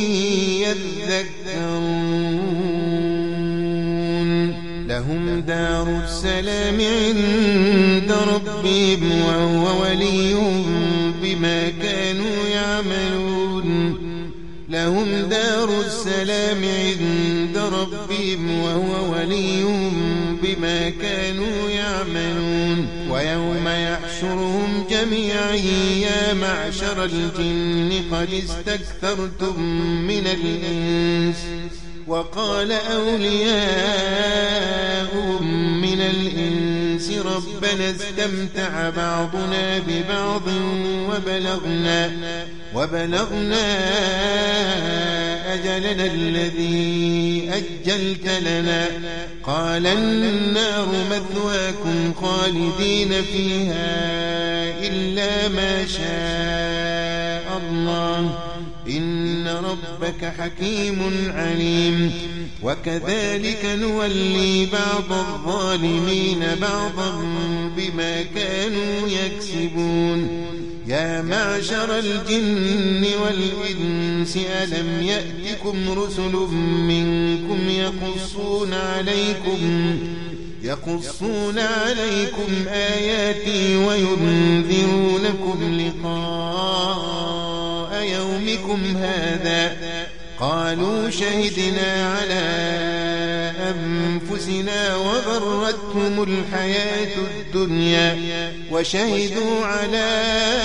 Speaker 1: يذكرون لهم دار السلام عند ربهم وهو وليهم بما كانوا يعملون لهم دار السلام عند ربهم وهو وليهم بما كانوا يعملون ويوم يحشرهم جميعا يا معشر الجن قد استكثرتم من الإنس وقال أولياؤهم من الإنس ربنا استمتع بعضنا ببعض وبلغنا وبلغنا أجلنا الذي أجلت لنا قال النار مثواكم خالدين فيها إلا ما شاء الله إن ربك حكيم عليم وكذلك نولي بعض الظالمين بعضا بما كانوا يكسبون يا معشر الجن والإنس ألم يأتكم رسل منكم يقصون عليكم يقصون عليكم آياتي وينذرونكم لقاء يومكم هذا قالوا شهدنا على أنفسنا وغرتهم الحياة الدنيا وشهدوا على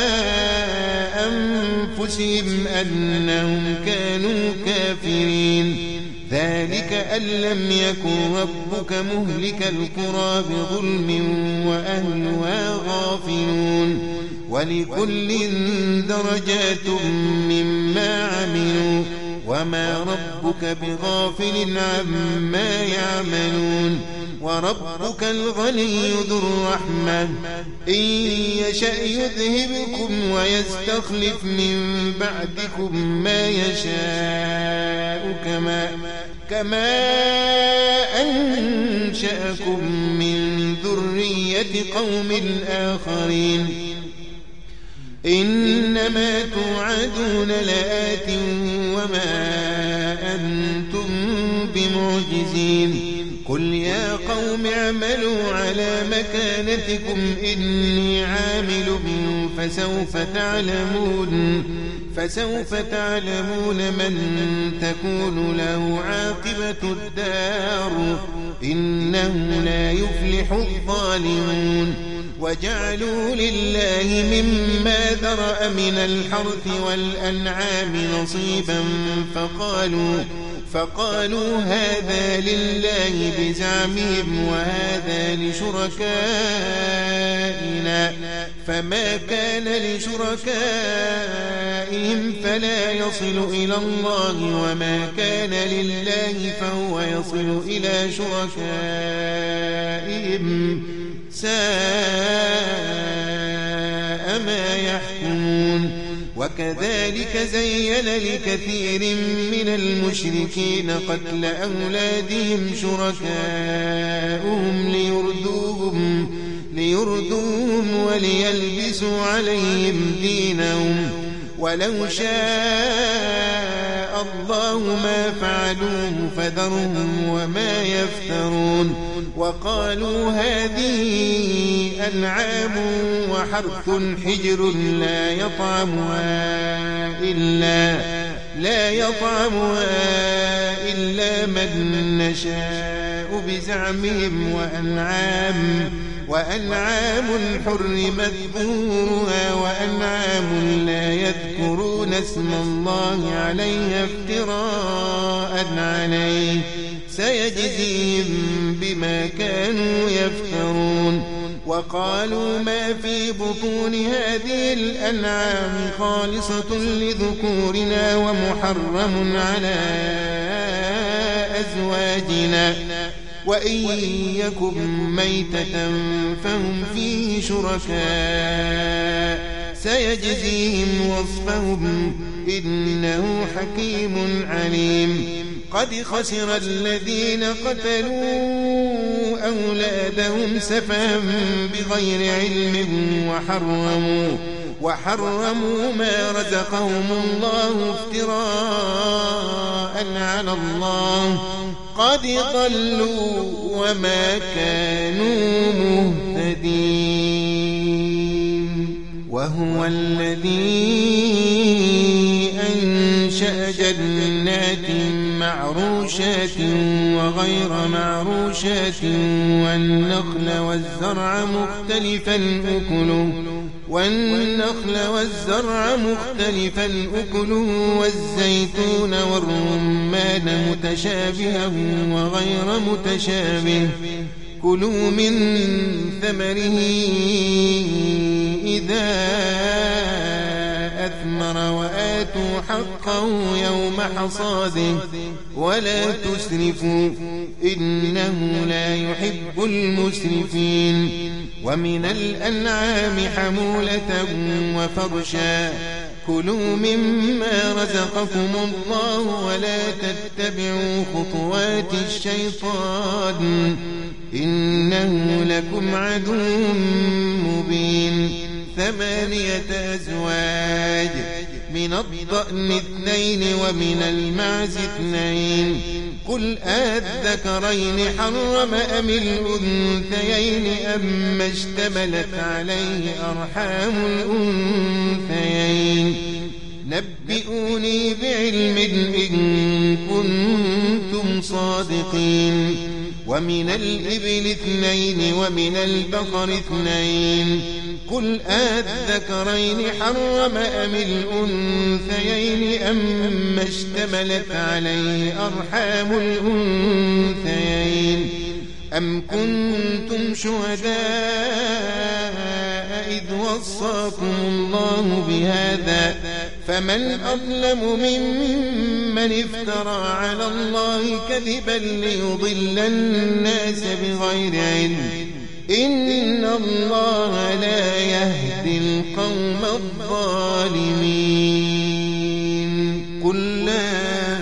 Speaker 1: أنفسهم أنهم كانوا كافرين ذلك أن لم يكن ربك مهلك القرى بظلم وأهلها غافلون ولكل درجات مما عملوا وما ربك بغافل عما يعملون وربك الغني ذو الرحمة إن يشأ يذهبكم ويستخلف من بعدكم ما يشاء كما كما أنشأكم من ذرية قوم آخرين إنما توعدون لآت وما أنتم بمعجزين قل يا قوم اعملوا على مكانتكم إني عامل فسوف تعلمون فسوف تعلمون من تكون له عاقبة الدار إنه لا يفلح الظالمون وجعلوا لله مما ذرأ من الحرث والأنعام نصيبا فقالوا فقالوا هذا لله بزعمهم وهذا لشركائنا فما كان لشركائهم فلا يصل إلى الله وما كان لله فهو يصل إلى شركائهم ساء ما يحكمون وكذلك زين لكثير من المشركين قتل أولادهم شركاؤهم ليردوهم, ليردوهم وليلبسوا عليهم دينهم ولو شاء الله ما فعلوه فذرهم وما يفترون وقالوا هذه أنعام وحرث حجر لا يطعمها إلا لا يطعمها إلا من نشاء بزعمهم وأنعام وأنعام حرمت ظهورها وأنعام لا يذكرون اسم الله عليها افتراء عليه سيجزيهم بما كانوا يفترون وقالوا ما في بطون هذه الأنعام خالصة لذكورنا ومحرم على أزواجنا وإن يكن ميتة فهم فيه شركاء سيجزيهم وصفهم إنه حكيم عليم قد خسر الذين قتلوا أولادهم سفها بغير علم وحرموا وحرموا ما رزقهم الله افتراء على الله قد ضلوا وما كانوا مهتدين وهو الذي أنشأ جنات معروشات وغير معروشات والنخل والزرع مختلفا أكله والنخل والزرع مختلفا أكله والزيتون والرمان متشابها وغير متشابه كلوا من ثمره إذا أثمر وآتوا حقه يوم حصاده ولا تسرفوا إنه لا يحب المسرفين ومن الأنعام حمولة وفرشا كلوا مما رزقكم الله ولا تتبعوا خطوات الشيطان إنه لكم عدو مبين ثمانية أزواج من الضأن اثنين ومن المعز اثنين قل آذكرين حرم أم الأنثيين أما اشتملت عليه أرحام الأنثيين نبئوني بعلم إن كنتم صادقين ومن الإبل اثنين ومن البقر اثنين قل آذكرين حرم أم الأنثيين أما اشتملت عليه أرحام الأنثيين أم كنتم شهداء إذ وصاكم الله بهذا فمن أظلم ممن افترى على الله كذبا ليضل الناس بغير علم إن الله لا يهدي القوم الظالمين قل لا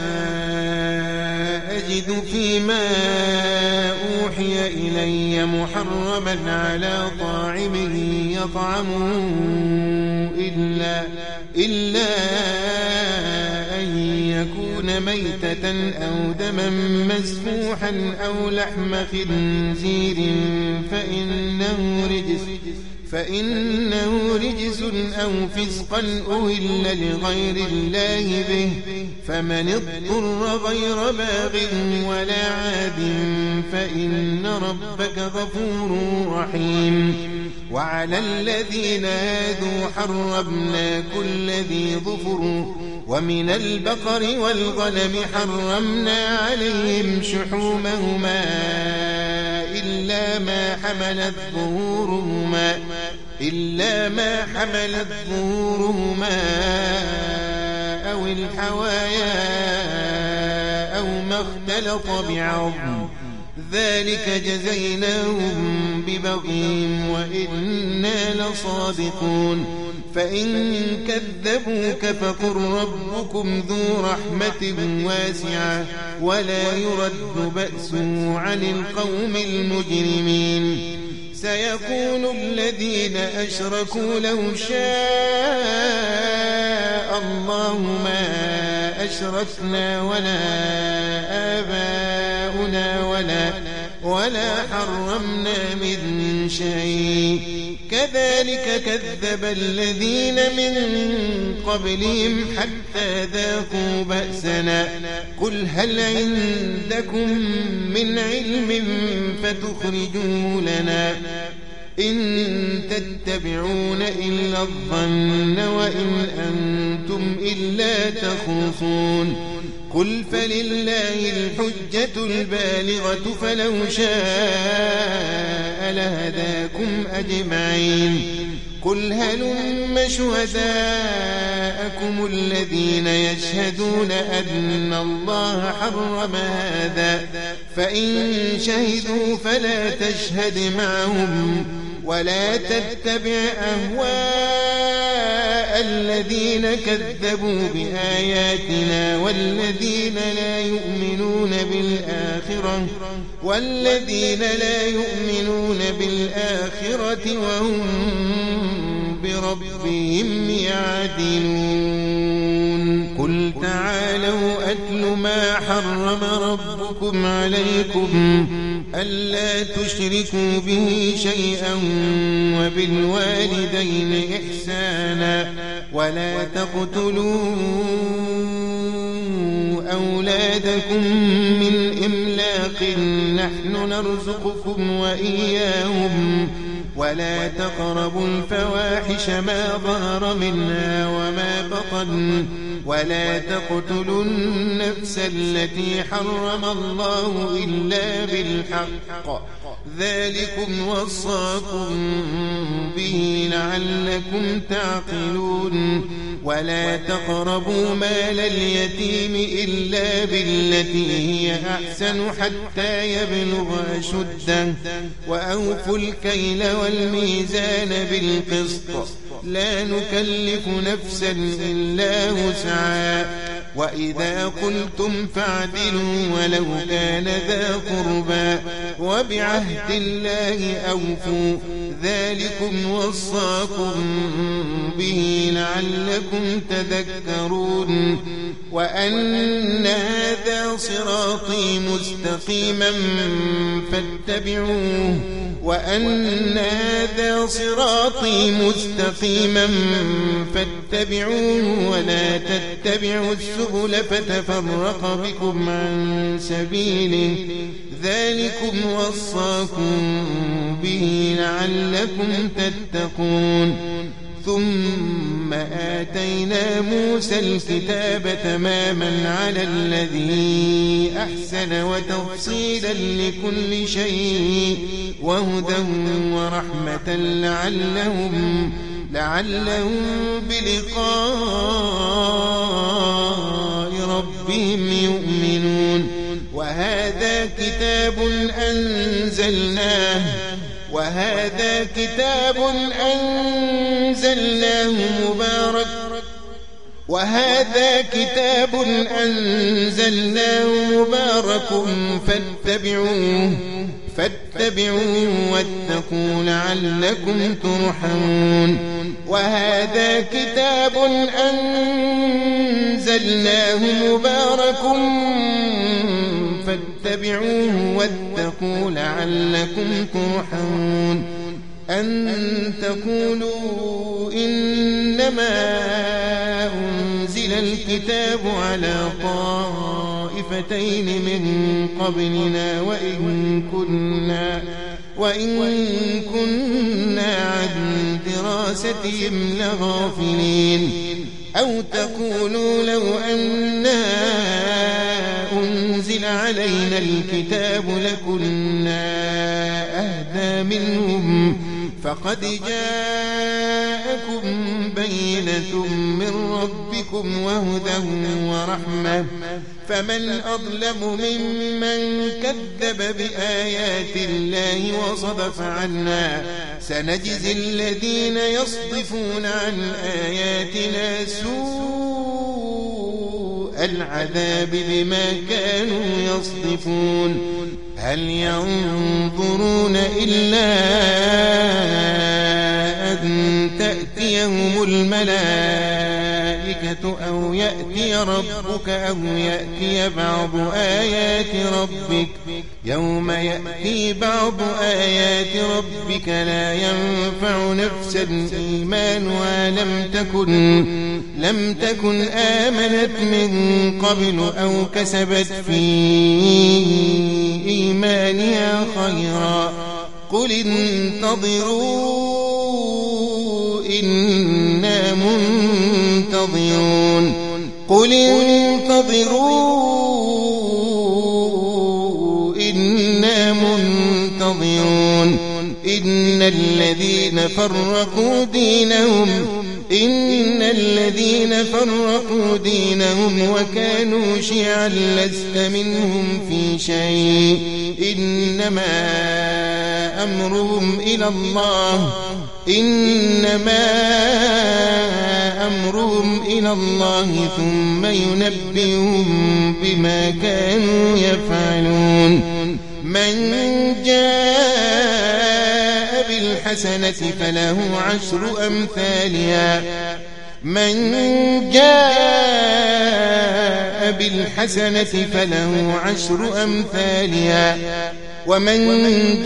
Speaker 1: أجد فيما أوحي إلي محرما على طاعم يطعمه إلا, إلا أن يكون ميتة أو دما مسفوحا أو لحم خنزير فإنه رجس فإنه رجس أو فسقا أهل لغير الله به فمن اضطر غير باغ ولا عاد فإن ربك غفور رحيم وعلى الذين هادوا حرمنا كل ذي ظفر ومن البقر والغنم حرمنا عليهم شحومهما إلا ما حملت ظهورهما إلا ما حملت ظهورهما أو الحوايا أو ما اختلط بعظم ذلك جزيناهم ببغيهم وإنا لصادقون فإن كذبوك فقل ربكم ذو رحمة واسعة ولا يرد بأسه عن القوم المجرمين سيقول الذين أشركوا لو شاء الله ما أشركنا ولا آباؤنا ولا ولا حرمنا من شيء كذلك كذب الذين من قبلهم حتى ذاقوا بأسنا قل هل عندكم من علم فتخرجوه لنا إن تتبعون إلا الظن وإن أنتم إلا تخرصون قل فلله الحجة البالغة فلو شاء لهداكم أجمعين قل هلم شهداءكم الذين يشهدون أن الله حرم هذا فإن شهدوا فلا تشهد معهم ولا تتبع أهواء الذين كذبوا بآياتنا والذين لا يؤمنون بالآخرة والذين لا يؤمنون بالآخرة وهم بربهم يعدلون قل تعالوا أتل ما حرم ربكم عليكم ألا تشركوا به شيئا وبالوالدين إحسانا ولا تقتلوا أولادكم من إملاق نحن نرزقكم وإياهم ولا تقربوا الفواحش ما ظهر منها وما بطن ولا تقتلوا النفس التي حرم الله إلا بالحق ذلكم وصاكم به لعلكم تعقلون ولا تقربوا مال اليتيم إلا بالتي هي أحسن حتى يبلغ أشده وأوفوا الكيل والميزان بالقسط لا نكلف نفسا إلا وسعها وإذا قلتم فاعدلوا ولو كان ذا قربى وبعهد الله أوفوا ذلكم وصاكم به لعلكم تذكرون وأن هذا صراطي مستقيما فاتبعوه وأن هذا صراطي مستقيما فاتبعوه ولا تتبعوا السبل فتفرق بكم عن سبيله ذلكم وصاكم به لعلكم تتقون ثم آتينا موسى الكتاب تماما على الذي أحسن وتفصيلا لكل شيء وهدى ورحمة لعلهم لعلهم بلقاء ربهم يؤمنون وهذا كتاب أنزلناه وهذا كتاب أنزلناه مبارك وهذا كتاب أنزلناه مبارك فاتبعوه فاتبعوه واتقوا لعلكم ترحمون وهذا كتاب أنزلناه مبارك فاتبعوه واتقوا لعلكم ترحمون أن تقولوا إنما أنزل الكتاب على طائفتين من قبلنا وإن كنا وإن كنا عن دراستهم لغافلين أو تقولوا لو أنا أنزل علينا الكتاب لكنا أهدى منهم فقد جاءكم بينة من ربكم وهدى ورحمة فمن أظلم ممن كذب بآيات الله وصدف عنها سنجزي الذين يصدفون عن آياتنا سوء العذاب بما كانوا يصدفون هل ينظرون إلا أن تأتيهم الملائكة أو يأتي ربك أو يأتي بعض آيات ربك يوم يأتي بعض آيات ربك لا ينفع نفسا إيمانها لم تكن لم تكن آمنت من قبل أو كسبت في إيمانها خيرا قل انتظروا إنا منتظرون قل انتظروا إنا منتظرون إن الذين فرقوا دينهم إن الذين فرقوا دينهم وكانوا شيعا لست منهم في شيء إنما أمرهم إلى الله إنما أمرهم إلى الله ثم ينبئهم بما كانوا يفعلون من جاء بالحسنة فله عشر أمثالها من جاء بالحسنة فله عشر أمثالها ومن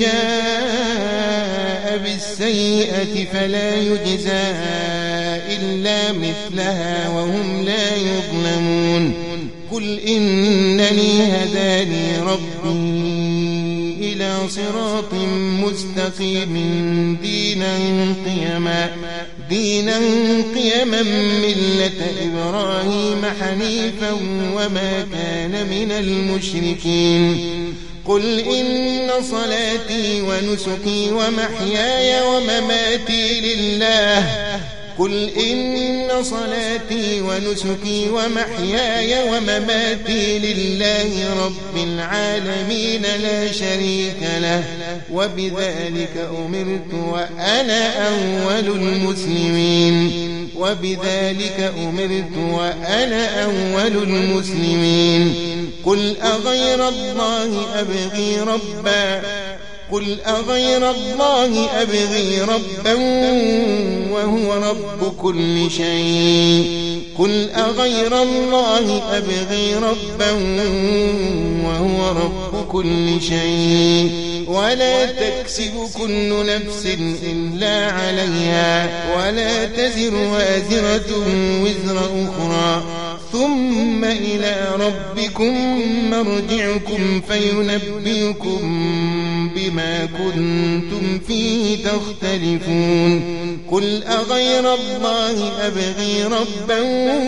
Speaker 1: جاء بالسيئة فلا يجزى إلا مثلها وهم لا يظلمون قل إنني هداني ربي إلى صراط مستقيم دينا قيما دينا قيما ملة إبراهيم حنيفا وما كان من المشركين قل إن صلاتي ونسكي ومحياي ومماتي لله قل إن صلاتي ونسكي ومحياي ومماتي لله رب العالمين لا شريك له وبذلك أمرت وأنا أول المسلمين وبذلك أمرت وأنا أول المسلمين قل أغير الله أبغي ربا قل أغير الله أبغي ربا وهو رب كل شيء قل أغير الله أبغي ربا وهو رب كل شيء ولا تكسب كل نفس إلا عليها ولا تزر وازرة وزر أخرى ثم إلى ربكم مرجعكم فينبئكم بما كنتم فيه تختلفون قل أغير الله أبغي ربا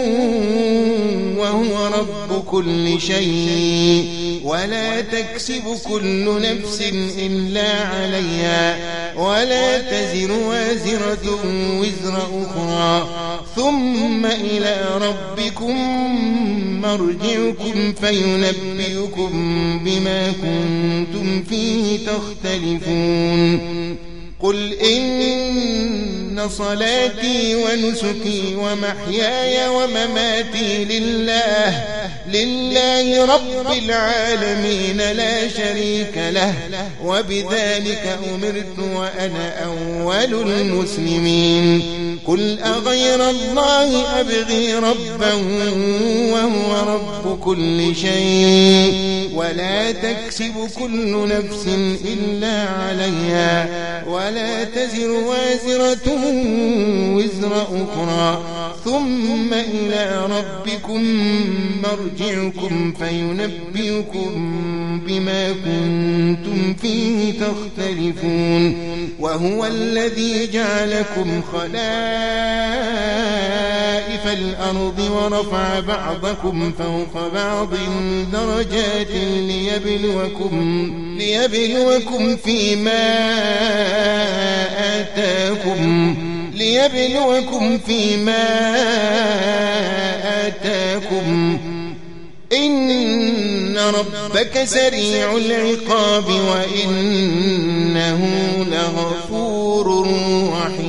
Speaker 1: وهو رب كل شيء ولا تكسب كل نفس إلا عليها ولا تزر وازرة وزر أخرى ثم إلى ربكم مرجعكم فينبئكم بما كنتم فيه تختلفون قل إن صلاتي ونسكي ومحياي ومماتي لله لله رب العالمين لا شريك له وبذلك أمرت وأنا أول المسلمين قل أغير الله أبغي ربا وهو رب كل شيء ولا تكسب كل نفس إلا عليها ولا تزر وازرة وزر أخرى ثم إلى ربكم مرجعكم فينبئكم بما كنتم فيه تختلفون وهو الذي جعلكم خلائف الأرض ورفع بعضكم فوق بعض درجات ليبلوكم ليبلوكم فيما آتاكم ليبلوكم فيما آتاكم إن ربك سريع العقاب وإنه لغفور رحيم.